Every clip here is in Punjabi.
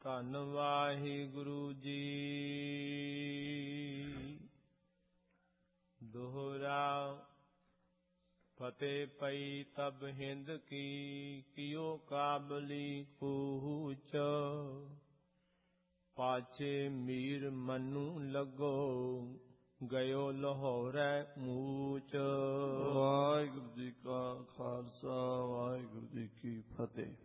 ਧੰਨ ਵਾਹਿਗੁਰੂ ਜੀ। ਦੋਹਰਾ ਫਤਿਹ ਪਈ ਤਬ ਹਿੰਦ ਕੀ, ਕਿਉ ਕਾਬਲੀ ਕੂਚ। ਪਾਛੇ ਮੀਰ ਮਨੂ ਲੱਗੋ, ਗਇਓ ਲਾਹੌਰੈ ਮੂਚ। ਵਾਹਿਗੁਰੂ ਜੀ ਕਾ ਖਾਲਸਾ, ਵਾਹਿਗੁਰੂ ਜੀ ਕੀ ਫਤਿਹ।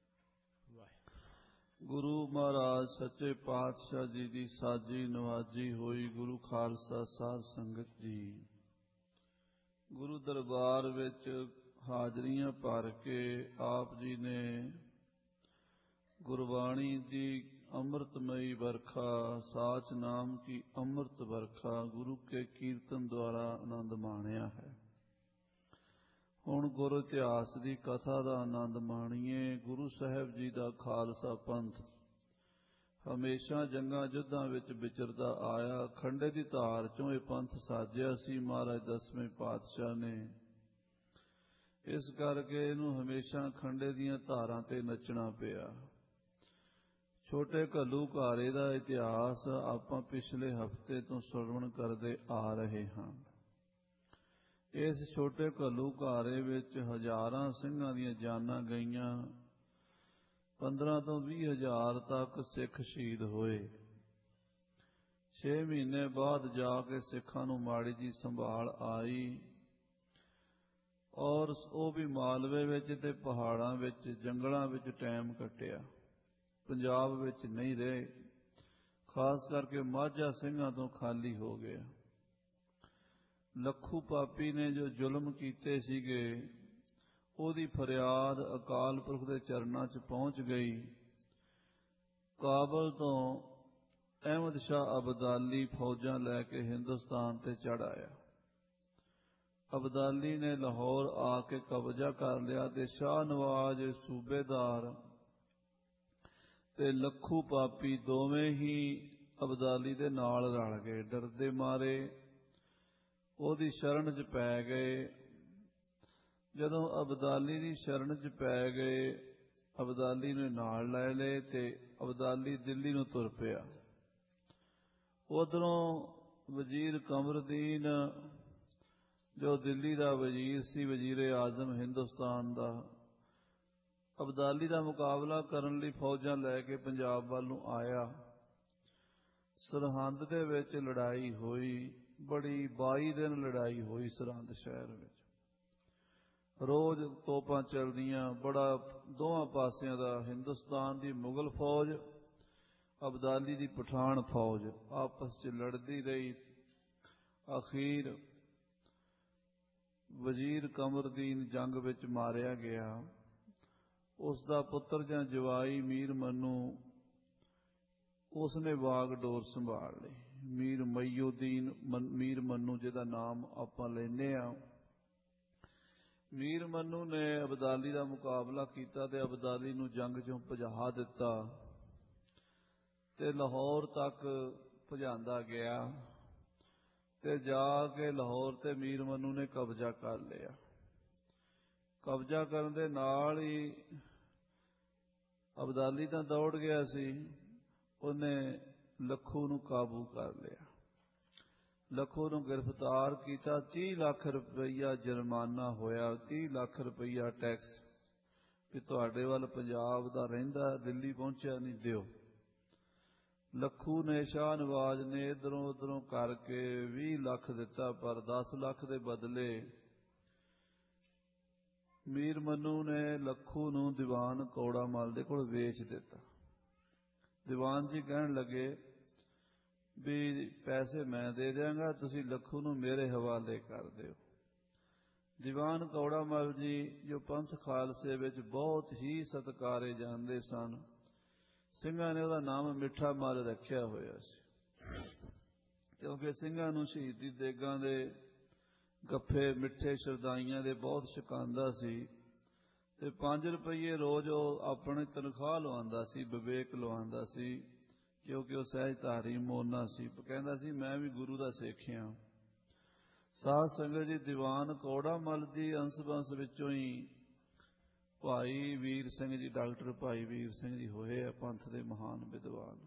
ਗੁਰੂ ਮਹਾਰਾਜ ਸੱਚੇ ਪਾਤਸ਼ਾਹ ਜੀ ਦੀ ਸਾਜੀ ਨਵਾਜੀ ਹੋਈ ਗੁਰੂ ਖਾਲਸਾ ਸਾਧ ਸੰਗਤ ਜੀ, ਗੁਰੂ ਦਰਬਾਰ ਵਿੱਚ ਹਾਜ਼ਰੀਆਂ ਭਰ ਕੇ ਆਪ ਜੀ ਨੇ ਗੁਰਬਾਣੀ ਦੀ ਅੰਮ੍ਰਿਤਮਈ ਵਰਖਾ, ਸਾਚ ਨਾਮ ਕੀ ਅੰਮ੍ਰਿਤ ਵਰਖਾ ਗੁਰੂ ਕੇ ਕੀਰਤਨ ਦੁਆਰਾ ਆਨੰਦ ਮਾਣਿਆ ਹੈ। ਹੁਣ ਗੁਰ ਇਤਿਹਾਸ ਦੀ ਕਥਾ ਦਾ ਆਨੰਦ ਮਾਣੀਏ। ਗੁਰੂ ਸਾਹਿਬ ਜੀ ਦਾ ਖਾਲਸਾ ਪੰਥ ਹਮੇਸ਼ਾ ਜੰਗਾਂ ਯੁੱਧਾਂ ਵਿੱਚ ਵਿਚਰਦਾ ਆਇਆ। ਖੰਡੇ ਦੀ ਧਾਰ ਚੋਂ ਇਹ ਪੰਥ ਸਾਜਿਆ ਸੀ ਮਹਾਰਾਜ ਦਸਵੇਂ ਪਾਤਸ਼ਾਹ ਨੇ। ਇਸ ਕਰਕੇ ਇਹਨੂੰ ਹਮੇਸ਼ਾ ਖੰਡੇ ਦੀਆਂ ਧਾਰਾਂ ਤੇ ਨੱਚਣਾ ਪਿਆ। ਛੋਟੇ ਘੱਲੂਘਾਰੇ ਦਾ ਇਤਿਹਾਸ ਆਪਾਂ ਪਿਛਲੇ ਹਫ਼ਤੇ ਤੋਂ ਸਰਵਣ ਕਰਦੇ ਆ ਰਹੇ ਹਾਂ। ਇਸ ਛੋਟੇ ਘੱਲੂਘਾਰੇ ਵਿੱਚ ਹਜ਼ਾਰਾਂ ਸਿੰਘਾਂ ਦੀਆਂ ਜਾਨਾਂ ਗਈਆਂ। 15 ਤੋਂ 20 ਹਜ਼ਾਰ ਤੱਕ ਸਿੱਖ ਸ਼ਹੀਦ ਹੋਏ। 6 ਮਹੀਨੇ ਬਾਅਦ ਜਾ ਕੇ ਸਿੱਖਾਂ ਨੂੰ ਮਾੜੀ ਜੀ ਸੰਭਾਲ ਆਈ, ਔਰ ਉਹ ਵੀ ਮਾਲਵੇ ਵਿੱਚ ਤੇ ਪਹਾੜਾਂ ਵਿੱਚ, ਜੰਗਲਾਂ ਵਿੱਚ ਟਾਈਮ ਕੱਟਿਆ। ਪੰਜਾਬ ਵਿੱਚ ਨਹੀਂ ਰਹੇ, ਖਾਸ ਕਰਕੇ ਮਾਝਾ ਸਿੰਘਾਂ ਤੋਂ ਖਾਲੀ ਹੋ ਗਿਆ। ਲੱਖੂ ਪਾਪੀ ਨੇ ਜੋ ਜ਼ੁਲਮ ਕੀਤੇ ਸੀਗੇ, ਉਹਦੀ ਫਰਿਆਦ ਅਕਾਲ ਪੁਰਖ ਦੇ ਚਰਨਾਂ 'ਚ ਪਹੁੰਚ ਗਈ। ਕਾਬਲ ਤੋਂ ਅਹਿਮਦ ਸ਼ਾਹ ਅਬਦਾਲੀ ਫੌਜਾਂ ਲੈ ਕੇ ਹਿੰਦੁਸਤਾਨ ਤੇ ਚੜ੍ਹ ਆਇਆ। ਅਬਦਾਲੀ ਨੇ ਲਾਹੌਰ ਆ ਕੇ ਕਬਜ਼ਾ ਕਰ ਲਿਆ ਤੇ ਸ਼ਾਹ ਨਵਾਜ਼ ਸੂਬੇਦਾਰ ਤੇ ਲੱਖੂ ਪਾਪੀ ਦੋਵੇਂ ਹੀ ਅਬਦਾਲੀ ਦੇ ਨਾਲ ਰਲ ਗਏ। ਡਰਦੇ ਮਾਰੇ ਉਹਦੀ ਸ਼ਰਨ 'ਚ ਪੈ ਗਏ। ਜਦੋਂ ਅਬਦਾਲੀ ਦੀ ਸ਼ਰਨ 'ਚ ਪੈ ਗਏ, ਅਬਦਾਲੀ ਨੂੰ ਨਾਲ ਲੈ ਲਏ ਤੇ ਅਬਦਾਲੀ ਦਿੱਲੀ ਨੂੰ ਤੁਰ ਪਿਆ। ਉਧਰੋਂ ਵਜ਼ੀਰ ਕਮਰਦੀਨ, ਜੋ ਦਿੱਲੀ ਦਾ ਵਜ਼ੀਰ ਸੀ, ਵਜ਼ੀਰ ਆਜ਼ਮ ਹਿੰਦੁਸਤਾਨ ਦਾ, ਅਬਦਾਲੀ ਦਾ ਮੁਕਾਬਲਾ ਕਰਨ ਲਈ ਫੌਜਾਂ ਲੈ ਕੇ ਪੰਜਾਬ ਵੱਲ ਨੂੰ ਆਇਆ। ਸਰਹੰਦ ਦੇ ਵਿੱਚ ਲੜਾਈ ਹੋਈ, ਬੜੀ 22 ਦਿਨ ਲੜਾਈ ਹੋਈ ਸਰਹੰਦ ਸ਼ਹਿਰ ਵਿੱਚ। ਰੋਜ਼ ਤੋਪਾਂ ਚੱਲਦੀਆਂ, ਬੜਾ ਦੋਵਾਂ ਪਾਸਿਆਂ ਦਾ, ਹਿੰਦੁਸਤਾਨ ਦੀ ਮੁਗਲ ਫੌਜ, ਅਬਦਾਲੀ ਦੀ ਪਠਾਨ ਫੌਜ ਆਪਸ 'ਚ ਲੜਦੀ ਰਹੀ। ਅਖੀਰ ਵਜ਼ੀਰ ਕਮਰਦੀਨ ਜੰਗ ਵਿੱਚ ਮਾਰਿਆ ਗਿਆ। ਉਸ ਦਾ ਪੁੱਤਰ ਜਾਂ ਜਵਾਈ ਮੀਰ ਮਨੂੰ, ਉਸਨੇ ਵਾਗਡੋਰ ਸੰਭਾਲ ਲਈ। ਮੀਰ ਮਈਉਦੀਨ, ਮੀਰ ਮਨੂੰ ਜਿਹਦਾ ਨਾਮ ਆਪਾਂ ਲੈਂਦੇ ਹਾਂ। ਮੀਰ ਮਨੂੰ ਨੇ ਅਬਦਾਲੀ ਦਾ ਮੁਕਾਬਲਾ ਕੀਤਾ ਤੇ ਅਬਦਾਲੀ ਨੂੰ ਜੰਗ 'ਚੋਂ ਭਜਾ ਦਿੱਤਾ ਤੇ ਲਾਹੌਰ ਤੱਕ ਭਜਾਂਦਾ ਗਿਆ ਤੇ ਜਾ ਕੇ ਲਾਹੌਰ ਤੇ ਮੀਰ ਮਨੂੰ ਨੇ ਕਬਜ਼ਾ ਕਰ ਲਿਆ। ਕਬਜ਼ਾ ਕਰਨ ਦੇ ਨਾਲ ਹੀ ਅਬਦਾਲੀ ਤਾਂ ਦੌੜ ਗਿਆ ਸੀ, ਉਹਨੇ ਲੱਖੂ ਨੂੰ ਕਾਬੂ ਕਰ ਲਿਆ। ਲੱਖੂ ਨੂੰ ਗ੍ਰਿਫਤਾਰ ਕੀਤਾ। 30 ਲੱਖ ਰੁਪਈਆ ਜੁਰਮਾਨਾ ਹੋਇਆ, 30 ਲੱਖ ਰੁਪਈਆ ਟੈਕਸ ਵੀ ਤੁਹਾਡੇ ਵੱਲ ਪੰਜਾਬ ਦਾ ਰਹਿੰਦਾ, ਦਿੱਲੀ ਪਹੁੰਚਿਆ ਨਹੀਂ, ਦਿਓ। ਲੱਖੂ ਨੇ, ਸ਼ਾਹ ਨਵਾਜ਼ ਨੇ ਇੱਧਰੋਂ ਉੱਧਰੋਂ ਕਰਕੇ 20 ਲੱਖ ਦਿੱਤਾ, ਪਰ 10 ਲੱਖ ਦੇ ਬਦਲੇ ਮੀਰ ਮਨੂੰ ਨੇ ਲੱਖੂ ਨੂੰ ਦੀਵਾਨ ਕੌੜਾ ਮੱਲ ਦੇ ਕੋਲ ਵੇਚ ਦਿੱਤਾ। ਦੀਵਾਨ ਜੀ ਕਹਿਣ ਲੱਗੇ ਵੀ ਪੈਸੇ ਮੈਂ ਦੇ ਦਿਆਂਗਾ, ਤੁਸੀਂ ਲੱਖੂ ਨੂੰ ਮੇਰੇ ਹਵਾਲੇ ਕਰ ਦਿਓ। ਦੀਵਾਨ ਕੌੜਾ ਮੱਲ ਜੀ, ਜੋ ਪੰਥ ਖਾਲਸੇ ਵਿੱਚ ਬਹੁਤ ਹੀ ਸਤਿਕਾਰੇ ਜਾਂਦੇ ਸਨ, ਸਿੰਘਾਂ ਨੇ ਉਹਦਾ ਨਾਮ ਮਿੱਠਾ ਮੱਲ ਰੱਖਿਆ ਹੋਇਆ ਸੀ, ਕਿਉਂਕਿ ਸਿੰਘਾਂ ਨੂੰ ਸ਼ਹੀਦੀ ਦੇਗਾਂ ਦੇ ਗੱਫੇ, ਮਿੱਠੇ ਸ਼ਰਦਾਈਆਂ ਦੇ ਬਹੁਤ ਛਕਾਂਦਾ ਸੀ ਤੇ 5 ਰੁਪਈਏ ਰੋਜ਼ ਉਹ ਆਪਣੀ ਤਨਖਾਹ ਲਵਾਉਂਦਾ ਸੀ, ਵਿਵੇਕ ਲਵਾਉਂਦਾ ਸੀ, ਕਿਉਂਕਿ ਉਹ ਸਹਿਜਧਾਰੀ ਮੋਨਾ ਸੀ। ਕਹਿੰਦਾ ਸੀ ਮੈਂ ਵੀ ਗੁਰੂ ਦਾ ਸਿੱਖ ਹਾਂ। ਸਾਧ ਸੰਗਤ ਜੀ, ਦੀਵਾਨ ਕੌੜਾ ਮੱਲ ਦੀ ਅੰਸ ਬੰਸ ਵਿੱਚੋਂ ਹੀ ਭਾਈ ਵੀਰ ਸਿੰਘ ਜੀ, ਡਾਕਟਰ ਭਾਈ ਵੀਰ ਸਿੰਘ ਜੀ ਹੋਏ ਆ ਪੰਥ ਦੇ ਮਹਾਨ ਵਿਦਵਾਨ।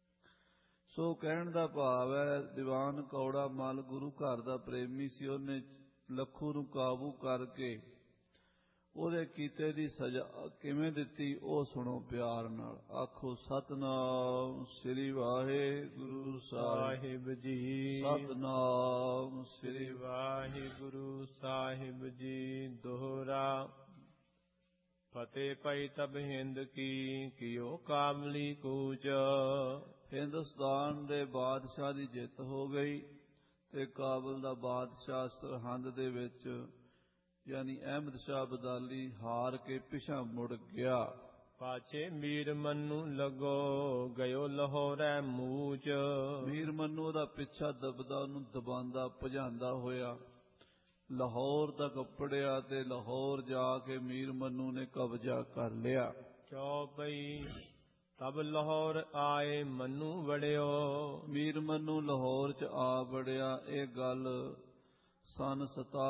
ਸੋ ਕਹਿਣ ਦਾ ਭਾਵ ਹੈ, ਦੀਵਾਨ ਕੌੜਾ ਮੱਲ ਗੁਰੂ ਘਰ ਦਾ ਪ੍ਰੇਮੀ ਸੀ। ਉਹਨੇ ਲੱਖੂ ਨੂੰ ਕਾਬੂ ਕਰਕੇ ਉਹਦੇ ਕੀਤੇ ਦੀ ਸਜ਼ਾ ਕਿਵੇਂ ਦਿੱਤੀ, ਉਹ ਸੁਣੋ ਪਿਆਰ ਨਾਲ। ਆਖੋ ਸਤਿਨਾਮ ਸ੍ਰੀ ਵਾਹਿਗੁਰੂ ਸਾਹਿਬ ਜੀ। ਸਤਿਨਾਮ ਸ੍ਰੀ ਵਾਹਿਗੁਰੂ ਸਾਹਿਬ ਜੀ। ਦੋਹਰਾ। ਫਤਿਹ ਪਈ ਤਬ ਹਿੰਦ ਕੀ, ਕਿਓ ਕਾਬਲੀ ਕੂਚ। ਹਿੰਦੁਸਤਾਨ ਦੇ ਬਾਦਸ਼ਾਹ ਦੀ ਜਿੱਤ ਹੋ ਗਈ ਤੇ ਕਾਬਲ ਦਾ ਬਾਦਸ਼ਾਹ ਸਰਹੰਦ ਦੇ ਵਿੱਚ ਯਾਨੀ ਅਹਿਮਦ ਸ਼ਾਹ ਅਬਦਾਲੀ ਹਾਰ ਕੇ ਪਿਛਾਂ ਮੁੜ ਗਿਆ। ਪਾਛੇ ਮੀਰ ਮੰਨੂ ਲੱਗੋ, ਗਇਓ ਲਾਹੌਰੈ ਮੂਚ। ਮੀਰ ਮੰਨੂ ਉਹਦਾ ਪਿੱਛਾ ਦਬਦਾ, ਉਹਨੂੰ ਦਬਾਉਂਦਾ ਭਜਾਉਂਦਾ ਹੋਇਆ ਲਾਹੌਰ ਤੱਕ ਪੜਿਆ ਤੇ ਲਾਹੌਰ ਜਾ ਕੇ ਮੀਰ ਮੰਨੂ ਨੇ ਕਬਜ਼ਾ ਕਰ ਲਿਆ। ਚੌਪਈ। ਤਬ ਲਾਹੌਰ ਆਏ ਮੰਨੂ ਵੜਿਓ। ਮੀਰ ਮੰਨੂ ਲਾਹੌਰ ਚ ਆ ਵੜਿਆ। ਇਹ ਗੱਲ ਸਨ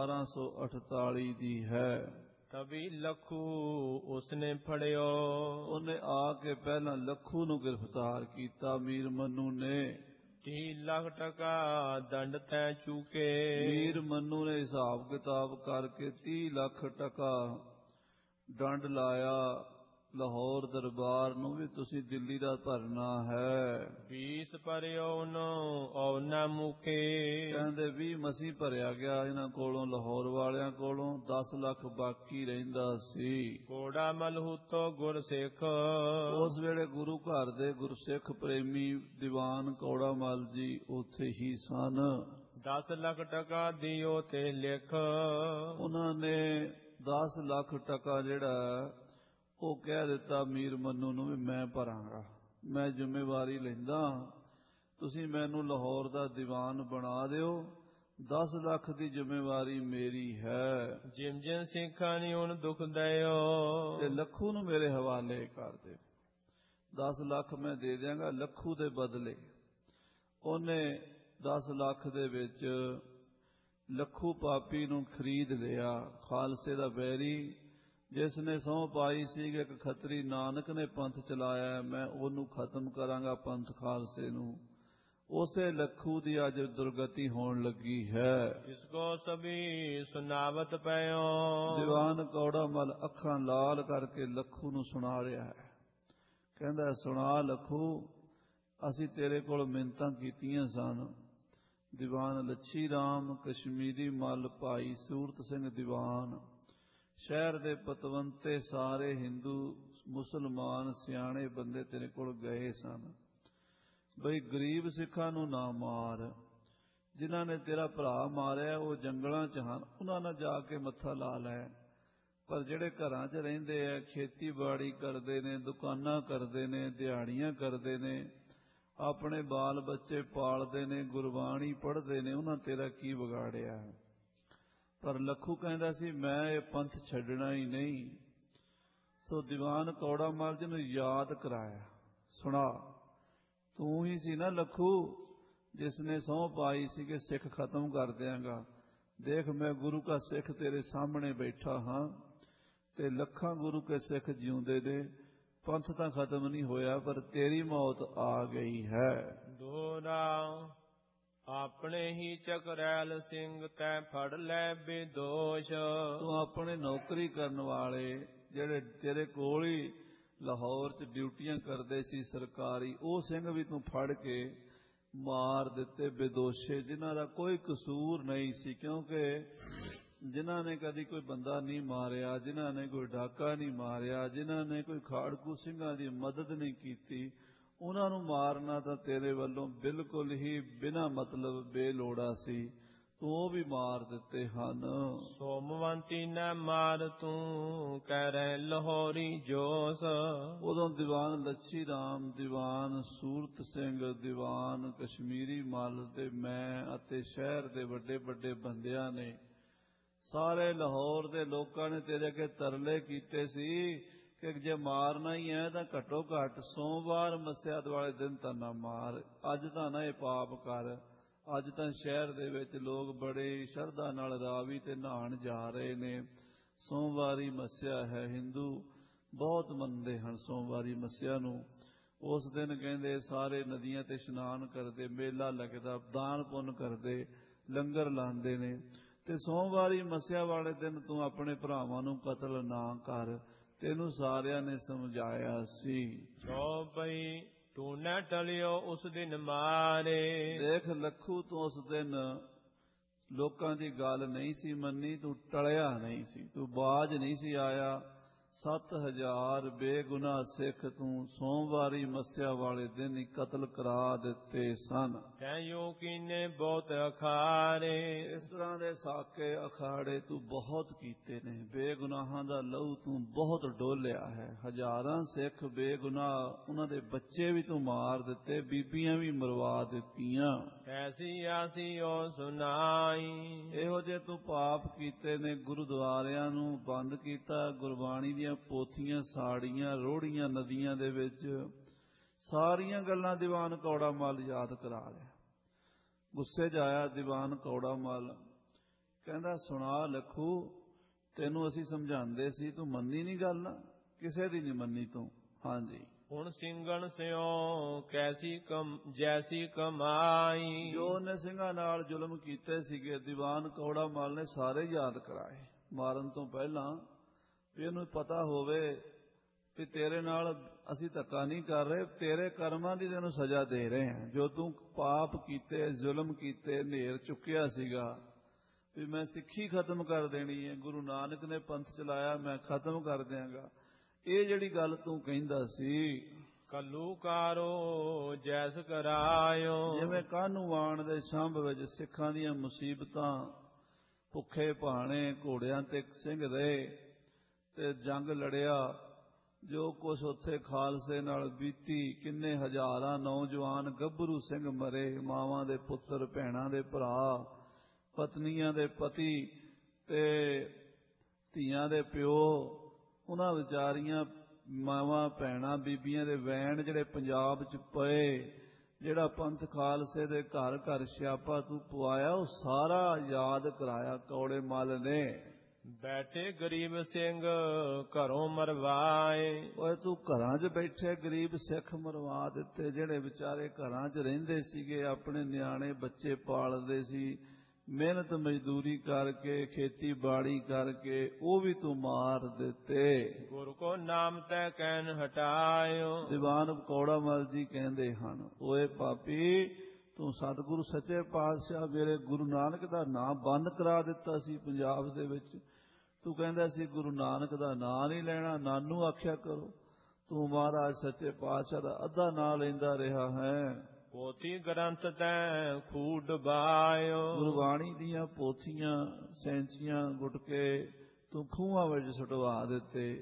1748 ਦੀ ਹੈ। ਤਬੀ ਲੱਖੂ ਉਸਨੇ ਫੜਿਓ। ਉਹਨੇ ਆ ਕੇ ਪਹਿਲਾਂ ਲੱਖੂ ਨੂੰ ਗ੍ਰਿਫਤਾਰ ਕੀਤਾ। ਮੀਰ ਮੰਨੂ ਨੇ 30 ਲੱਖ ਟਕਾ ਦੰਡ ਤੈ ਚੂਕੇ। ਮੀਰ ਮੰਨੂ ਨੇ ਹਿਸਾਬ ਕਿਤਾਬ ਕਰਕੇ 30 ਲੱਖ ਟਕਾ ਦੰਡ ਲਾਇਆ ਲਾਹੌਰ ਦਰਬਾਰ ਨੂੰ ਵੀ ਤੁਸੀਂ ਦਿੱਲੀ ਦਾ ਭਰਨਾ ਹੈ। 20 ਭਰਿਓ ਨੋ ਔ ਨਾ ਮੁਕੇ। ਕਹਿੰਦੇ 20 ਮਸੀਂ ਭਰਿਆ ਗਿਆ ਇਹਨਾਂ ਕੋਲੋਂ, ਲਾਹੌਰ ਵਾਲਿਆਂ ਕੋਲੋਂ। 10 ਲੱਖ ਬਾਕੀ ਰਹਿੰਦਾ ਸੀ। ਕੋੜਾ ਮਲਹੂਤੋ ਗੁਰਸਿੱਖ। ਉਸ ਵੇਲੇ ਗੁਰੂ ਘਰ ਦੇ ਗੁਰਸਿੱਖ ਪ੍ਰੇਮੀ ਦੀਵਾਨ ਕੌੜਾ ਮੱਲ ਜੀ ਉੱਥੇ ਹੀ ਸਨ। 10 ਲੱਖ ਟਕਾ ਦਿਓ ਤੇ ਲਿਖ। ਉਹਨਾਂ ਨੇ 10 ਲੱਖ ਟਕਾ ਜਿਹੜਾ ਉਹ ਕਹਿ ਦਿੱਤਾ ਮੀਰ ਮੰਨੂ ਨੂੰ ਵੀ ਮੈਂ ਭਰਾਂਗਾ, ਮੈਂ ਜ਼ਿੰਮੇਵਾਰੀ ਲੈਂਦਾ, ਤੁਸੀਂ ਮੈਨੂੰ ਲਾਹੌਰ ਦਾ ਦੀਵਾਨ ਬਣਾ ਦਿਓ, 10 ਲੱਖ ਦੀ ਜ਼ਿੰਮੇਵਾਰੀ ਮੇਰੀ ਹੈ। ਜਿਮ ਜਿਮ ਸਿੱਖਾਂ ਨੀ ਹੁਣ ਦੁੱਖ ਦਿਓ, ਤੇ ਲੱਖੂ ਨੂੰ ਮੇਰੇ ਹਵਾਲੇ ਕਰ ਦਿਓ। 10 ਲੱਖ ਮੈਂ ਦੇ ਦਿਆਂਗਾ ਲੱਖੂ ਦੇ ਬਦਲੇ। ਉਹਨੇ 10 ਲੱਖ ਦੇ ਵਿੱਚ ਲੱਖੂ ਪਾਪੀ ਨੂੰ ਖਰੀਦ ਲਿਆ। ਖਾਲਸੇ ਦਾ ਬੈਰੀ ਜਿਸ ਨੇ ਸਹੁੰ ਪਾਈ ਸੀ ਕਿ ਇੱਕ ਖੱਤਰੀ ਨਾਨਕ ਨੇ ਪੰਥ ਚਲਾਇਆ, ਮੈਂ ਉਹਨੂੰ ਖਤਮ ਕਰਾਂਗਾ ਪੰਥ ਖਾਲਸੇ ਨੂੰ, ਉਸੇ ਲੱਖੂ ਦੀ ਅੱਜ ਦੁਰਗਤੀ ਹੋਣ ਲੱਗੀ ਹੈ। ਇਸ ਕੋ ਸਭੀ ਸੁਨਾਵਤ ਪਇਓ। ਦੀਵਾਨ ਕੌੜਾ ਮੱਲ ਅੱਖਾਂ ਲਾਲ ਕਰਕੇ ਲੱਖੂ ਨੂੰ ਸੁਣਾ ਰਿਹਾ ਹੈ। ਕਹਿੰਦਾ ਸੁਣਾ ਲੱਖੂ, ਅਸੀਂ ਤੇਰੇ ਕੋਲ ਮਿੰਨਤਾਂ ਕੀਤੀਆਂ ਸਨ। ਦੀਵਾਨ ਲੱਛੀ ਰਾਮ ਕਸ਼ਮੀਰੀ ਮੱਲ, ਭਾਈ ਸੂਰਤ ਸਿੰਘ ਦੀਵਾਨ, ਸ਼ਹਿਰ ਦੇ ਪਤਵੰਤੇ ਸਾਰੇ ਹਿੰਦੂ ਮੁਸਲਮਾਨ ਸਿਆਣੇ ਬੰਦੇ ਤੇਰੇ ਕੋਲ ਗਏ ਸਨ ਬਈ ਗਰੀਬ ਸਿੱਖਾਂ ਨੂੰ ਨਾ ਮਾਰ, ਜਿਨ੍ਹਾਂ ਨੇ ਤੇਰਾ ਭਰਾ ਮਾਰਿਆ ਉਹ ਜੰਗਲਾਂ 'ਚ ਹਨ, ਉਹਨਾਂ ਨਾਲ ਜਾ ਕੇ ਮੱਥਾ ਲਾ ਲੈ। ਪਰ ਜਿਹੜੇ ਘਰਾਂ 'ਚ ਰਹਿੰਦੇ ਆ, ਖੇਤੀਬਾੜੀ ਕਰਦੇ ਨੇ, ਦੁਕਾਨਾਂ ਕਰਦੇ ਨੇ, ਦਿਹਾੜੀਆਂ ਕਰਦੇ ਨੇ, ਆਪਣੇ ਬਾਲ ਬੱਚੇ ਪਾਲਦੇ ਨੇ, ਗੁਰਬਾਣੀ ਪੜ੍ਹਦੇ ਨੇ, ਉਹਨਾਂ ਤੇਰਾ ਕੀ ਵਿਗਾੜਿਆ। ਪਰ ਲੱਖੂ ਕਹਿੰਦਾ ਸੀ ਮੈਂ ਇਹ ਪੰਥ ਛੱਡਣਾ ਹੀ ਨਹੀਂ। ਸੋ ਦੀਵਾਨ ਕੌੜਾ ਮੱਲ ਜੀ ਨੂੰ ਯਾਦ ਕਰਾਇਆ, ਸੁਣਾ ਤੂੰ ਹੀ ਸੀ ਨਾ ਲੱਖੂ ਜਿਸ ਨੇ ਸਹੁੰ ਪਾਈ ਸੀ ਕਿ ਸਿੱਖ ਖਤਮ ਕਰ ਦਿਆਂਗਾ। ਦੇਖ ਮੈਂ ਗੁਰੂ ਕਾ ਸਿੱਖ ਤੇਰੇ ਸਾਹਮਣੇ ਬੈਠਾ ਹਾਂ ਤੇ ਲੱਖਾਂ ਗੁਰੂ ਕੇ ਸਿੱਖ ਜਿਉਂਦੇ ਨੇ, ਪੰਥ ਤਾਂ ਖਤਮ ਨਹੀਂ ਹੋਇਆ ਪਰ ਤੇਰੀ ਮੌਤ ਆ ਗਈ ਹੈ। ਦੋਹਰਾ। ਆਪਣੇ ਹੀ ਚਕਰੈਲ ਸਿੰਘ ਤੈ ਫੜ ਲੈ ਬੇਦੋਸ਼। ਤੂੰ ਆਪਣੇ ਨੌਕਰੀ ਕਰਨ ਵਾਲੇ ਜਿਹੜੇ ਤੇਰੇ ਕੋਲ ਹੀ ਲਾਹੌਰ 'ਚ ਡਿਊਟੀਆਂ ਕਰਦੇ ਸੀ ਸਰਕਾਰੀ, ਉਹ ਸਿੰਘ ਵੀ ਤੂੰ ਫੜ ਕੇ ਮਾਰ ਦਿੱਤੇ ਬੇਦੋਸ਼ੇ, ਜਿਨ੍ਹਾਂ ਦਾ ਕੋਈ ਕਸੂਰ ਨਹੀਂ ਸੀ। ਕਿਉਂਕਿ ਜਿਨ੍ਹਾਂ ਨੇ ਕਦੀ ਕੋਈ ਬੰਦਾ ਨਹੀਂ ਮਾਰਿਆ, ਜਿਨ੍ਹਾਂ ਨੇ ਕੋਈ ਡਾਕਾ ਨਹੀਂ ਮਾਰਿਆ, ਜਿਨ੍ਹਾਂ ਨੇ ਕੋਈ ਖਾੜਕੂ ਸਿੰਘਾਂ ਦੀ ਮਦਦ ਨਹੀਂ ਕੀਤੀ, ਉਹਨਾਂ ਨੂੰ ਮਾਰਨਾ ਤਾਂ ਤੇਰੇ ਵੱਲੋਂ ਬਿਲਕੁਲ ਹੀ ਬਿਨਾਂ ਮਤਲਬ ਬੇਲੋੜਾ ਸੀ। ਤੂੰ ਉਹ ਵੀ ਮਾਰ ਦਿੱਤੇ ਹਨ। ਸੋਮਵੰਤੀ ਨਾ ਮਾਰ ਤੂੰ ਕਹਿ ਰਹਿ ਲਾਹੌਰੀ ਜੋਸ। ਉਦੋਂ ਦੀਵਾਨ ਲੱਛੀ ਰਾਮ, ਦੀਵਾਨ ਸੂਰਤ ਸਿੰਘ, ਦੀਵਾਨ ਕਸ਼ਮੀਰੀ ਮੱਲ ਤੇ ਮੈਂ ਅਤੇ ਸ਼ਹਿਰ ਦੇ ਵੱਡੇ ਵੱਡੇ ਬੰਦਿਆਂ ਨੇ, ਸਾਰੇ ਲਾਹੌਰ ਦੇ ਲੋਕਾਂ ਨੇ ਤੇਰੇ ਅੱਗੇ ਤਰਲੇ ਕੀਤੇ ਸੀ ਕਿ ਜੇ ਮਾਰਨਾ ਹੀ ਹੈ ਤਾਂ ਘੱਟੋ ਘੱਟ ਸੋਮਵਾਰ ਮੱਸਿਆ ਵਾਲੇ ਦਿਨ ਤਾਂ ਨਾ ਮਾਰ, ਅੱਜ ਤਾਂ ਨਾ ਇਹ ਪਾਪ ਕਰ। ਅੱਜ ਤਾਂ ਸ਼ਹਿਰ ਦੇ ਵਿੱਚ ਲੋਕ ਬੜੇ ਸ਼ਰਧਾ ਨਾਲ ਰਾਵੀ ਤੇ ਨਹਾਉਣ ਜਾ ਰਹੇ ਨੇ, ਸੋਮਵਾਰੀ ਮੱਸਿਆ ਹੈ। ਹਿੰਦੂ ਬਹੁਤ ਮੰਨਦੇ ਹਨ ਸੋਮਵਾਰੀ ਮੱਸਿਆ ਨੂੰ। ਉਸ ਦਿਨ ਕਹਿੰਦੇ ਸਾਰੇ ਨਦੀਆਂ ਤੇ ਇਸ਼ਨਾਨ ਕਰਦੇ, ਮੇਲਾ ਲੱਗਦਾ, ਦਾਨ ਪੁੰਨ ਕਰਦੇ, ਲੰਗਰ ਲਾਉਂਦੇ ਨੇ। ਤੇ ਸੋਮਵਾਰੀ ਮੱਸਿਆ ਵਾਲੇ ਦਿਨ ਤੂੰ ਆਪਣੇ ਭਰਾਵਾਂ ਨੂੰ ਕਤਲ ਨਾ ਕਰ, ਤੈਨੂੰ ਸਾਰਿਆਂ ਨੇ ਸਮਝਾਇਆ ਸੀ। ਚੌਪਈ ਤੂੰ ਨਾ ਟਲਿਓ ਉਸ ਦਿਨ ਮਾਰੇ। ਦੇਖ ਲੱਖੂ, ਤੂੰ ਉਸ ਦਿਨ ਲੋਕਾਂ ਦੀ ਗੱਲ ਨਹੀਂ ਸੀ ਮੰਨੀ, ਤੂੰ ਟਲਿਆ ਨਹੀਂ ਸੀ, ਤੂੰ ਬਾਜ ਨਹੀਂ ਸੀ ਆਇਆ। 7000 ਬੇਗੁਨਾਹ ਸਿੱਖ ਤੂੰ ਸੋਮਵਾਰੀ ਮੱਸਿਆ ਵਾਲੇ ਦਿਨ ਹੀ ਕਤਲ ਕਰਾ ਦਿੱਤੇ ਸਨ। ਤੈਂ ਕੀਨੇ ਬਹੁਤ ਅਖਾੜੇ। ਇਸ ਤਰ੍ਹਾਂ ਦੇ ਸਾਕੇ ਅਖਾੜੇ ਤੂੰ ਬਹੁਤ ਕੀਤੇ ਨੇ। ਬੇਗੁਨਾਹਾਂ ਦਾ ਲਹੂ ਤੂੰ ਬਹੁਤ ਡੋਲਿਆ ਹੈ। ਹਜ਼ਾਰਾਂ ਸਿੱਖ ਬੇਗੁਨਾਹ, ਉਹਨਾਂ ਦੇ ਬੱਚੇ ਵੀ ਤੂੰ ਮਾਰ ਦਿੱਤੇ, ਬੀਬੀਆਂ ਵੀ ਮਰਵਾ ਦਿੱਤੀਆਂ। ਐਸੀ ਆਸੀ ਉਹ ਸੁਣਾਈ। ਇਹੋ ਜਿਹੇ ਤੂੰ ਪਾਪ ਕੀਤੇ ਨੇ। ਗੁਰਦੁਆਰਿਆਂ ਨੂੰ ਬੰਦ ਕੀਤਾ, ਗੁਰਬਾਣੀ ਦੀਆਂ ਪੋਥੀਆਂ ਸਾੜੀਆਂ, ਰੋੜੀਆਂ ਨਦੀਆਂ ਦੇ ਵਿੱਚ। ਸਾਰੀਆਂ ਗੱਲਾਂ ਦੀਵਾਨ ਕੌੜਾ ਮੱਲ ਯਾਦ ਕਰਾ ਲਿਆ। ਗੁੱਸੇ 'ਚ ਆਇਆ ਦੀਵਾਨ ਕੌੜਾ ਮੱਲ, ਕਹਿੰਦਾ ਸੁਣਾ ਲੱਖੂ, ਤੈਨੂੰ ਅਸੀਂ ਸਮਝਾਉਂਦੇ ਸੀ, ਤੂੰ ਮੰਨੀ ਨਹੀਂ ਗੱਲ, ਕਿਸੇ ਦੀ ਨਹੀਂ ਮੰਨੀ ਤੂੰ। ਹਾਂਜੀ, ਹੁਣ ਸਿੰਘਣ ਸਿਓ ਕੈਸੀ ਜੈਸੀ ਕਮਾਈ। ਜੋ ਉਹਨੇ ਸਿੰਘਾਂ ਨਾਲ ਜ਼ੁਲਮ ਕੀਤੇ ਸੀਗੇ ਦੀਵਾਨ ਕੌੜਾ ਮੱਲ ਨੇ ਸਾਰੇ ਯਾਦ ਕਰਾਏ ਮਾਰਨ ਤੋਂ ਪਹਿਲਾਂ, ਵੀ ਇਹਨੂੰ ਪਤਾ ਹੋਵੇ ਵੀ ਤੇਰੇ ਨਾਲ ਅਸੀਂ ਧੱਕਾ ਨਹੀਂ ਕਰ ਰਹੇ, ਤੇਰੇ ਕਰਮਾਂ ਦੀ ਤੈਨੂੰ ਸਜ਼ਾ ਦੇ ਰਹੇ ਹਾਂ। ਜੋ ਤੂੰ ਪਾਪ ਕੀਤੇ, ਜ਼ੁਲਮ ਕੀਤੇ, ਨੇਰ ਚੁੱਕਿਆ ਸੀਗਾ ਵੀ ਮੈਂ ਸਿੱਖੀ ਖਤਮ ਕਰ ਦੇਣੀ ਹੈ, ਗੁਰੂ ਨਾਨਕ ਨੇ ਪੰਥ ਚਲਾਇਆ, ਮੈਂ ਖਤਮ ਕਰ ਦਿਆਂਗਾ, ਇਹ ਜਿਹੜੀ ਗੱਲ ਤੂੰ ਕਹਿੰਦਾ ਸੀ। ਕੱਲੂਕਾਰੋ ਜੈਸ ਕਰਾਇਓ। ਜਿਵੇਂ ਕਾਹਨੂੰਵਾਨ ਦੇ ਛੰਭ ਵਿੱਚ ਸਿੱਖਾਂ ਦੀਆਂ ਮੁਸੀਬਤਾਂ, ਭੁੱਖੇ ਭਾਣੇ, ਘੋੜਿਆਂ ਤੇ ਸਿੰਘ ਰਹੇ ਤੇ ਜੰਗ ਲੜਿਆ, ਜੋ ਕੁਛ ਉੱਥੇ ਖਾਲਸੇ ਨਾਲ ਬੀਤੀ, ਕਿੰਨੇ ਹਜ਼ਾਰਾਂ ਨੌਜਵਾਨ ਗੱਭਰੂ ਸਿੰਘ ਮਰੇ, ਮਾਵਾਂ ਦੇ ਪੁੱਤਰ, ਭੈਣਾਂ ਦੇ ਭਰਾ, ਪਤਨੀਆਂ ਦੇ ਪਤੀ ਤੇ ਧੀਆਂ ਦੇ ਪਿਓ, ਉਹਨਾਂ ਵਿਚਾਰੀਆਂ ਮਾਵਾਂ ਭੈਣਾਂ ਬੀਬੀਆਂ ਦੇ ਵੈਣ ਜਿਹੜੇ ਪੰਜਾਬ 'ਚ ਪਏ, ਜਿਹੜਾ ਪੰਥ ਖਾਲਸੇ ਦੇ ਘਰ ਘਰ ਸਿਆਪਾ ਤੂੰ ਪਵਾਇਆ, ਉਹ ਸਾਰਾ ਯਾਦ ਕਰਾਇਆ ਕੌੜੇ ਮੱਲ ਨੇ। ਬੈਠੇ ਗਰੀਬ ਸਿੰਘ ਘਰੋਂ ਮਰਵਾਏ। ਓਏ ਤੂੰ ਘਰਾਂ 'ਚ ਬੈਠੇ ਗਰੀਬ ਸਿੱਖ ਮਰਵਾ ਦਿੱਤੇ, ਜਿਹੜੇ ਵਿਚਾਰੇ ਘਰਾਂ 'ਚ ਰਹਿੰਦੇ ਸੀਗੇ, ਆਪਣੇ ਨਿਆਣੇ ਬੱਚੇ ਪਾਲਦੇ ਸੀ, ਮਿਹਨਤ ਮਜ਼ਦੂਰੀ ਕਰਕੇ, ਖੇਤੀਬਾੜੀ ਕਰਕੇ, ਉਹ ਵੀ ਤੂੰ ਮਾਰ ਦਿੱਤੇ। ਗੁਰੂ ਕੋ ਨਾਮ ਤੈ ਕਹਿਨ ਹਟਾਇਓ। ਦੀਵਾਨ ਕੌੜਾ ਮੱਲ ਜੀ ਕਹਿੰਦੇ ਹਨ, ਓਏ ਪਾਪੀ, ਤੂੰ ਸਤਿਗੁਰੂ ਸੱਚੇ ਪਾਤਸ਼ਾਹ ਮੇਰੇ ਗੁਰੂ ਨਾਨਕ ਦਾ ਨਾਂ ਬੰਦ ਕਰਾ ਦਿੱਤਾ ਸੀ ਪੰਜਾਬ ਦੇ ਵਿੱਚ। ਤੂੰ ਕਹਿੰਦਾ ਸੀ ਗੁਰੂ ਨਾਨਕ ਦਾ ਨਾਂ ਨਹੀਂ ਲੈਣਾ, ਨਾਨੂ ਆਖਿਆ ਕਰੋ। ਤੂੰ ਮਹਾਰਾਜ ਸੱਚੇ ਪਾਤਸ਼ਾਹ ਦਾ ਅੱਧਾ ਨਾਂ ਲੈਂਦਾ ਰਿਹਾ ਹੈ। ਪੋਥੀ ਗ੍ਰੰਥ ਤੈ ਖੂਡ ਬਾਇਓ। ਗੁਰਬਾਣੀ ਦੀਆਂ ਪੋਥੀਆਂ, ਸੈਂਚੀਆਂ, ਗੁਟਕੇ ਤੂੰ ਖੂਹਾਂ ਵਿੱਚ ਸੁਟਵਾ ਦਿੱਤੇ,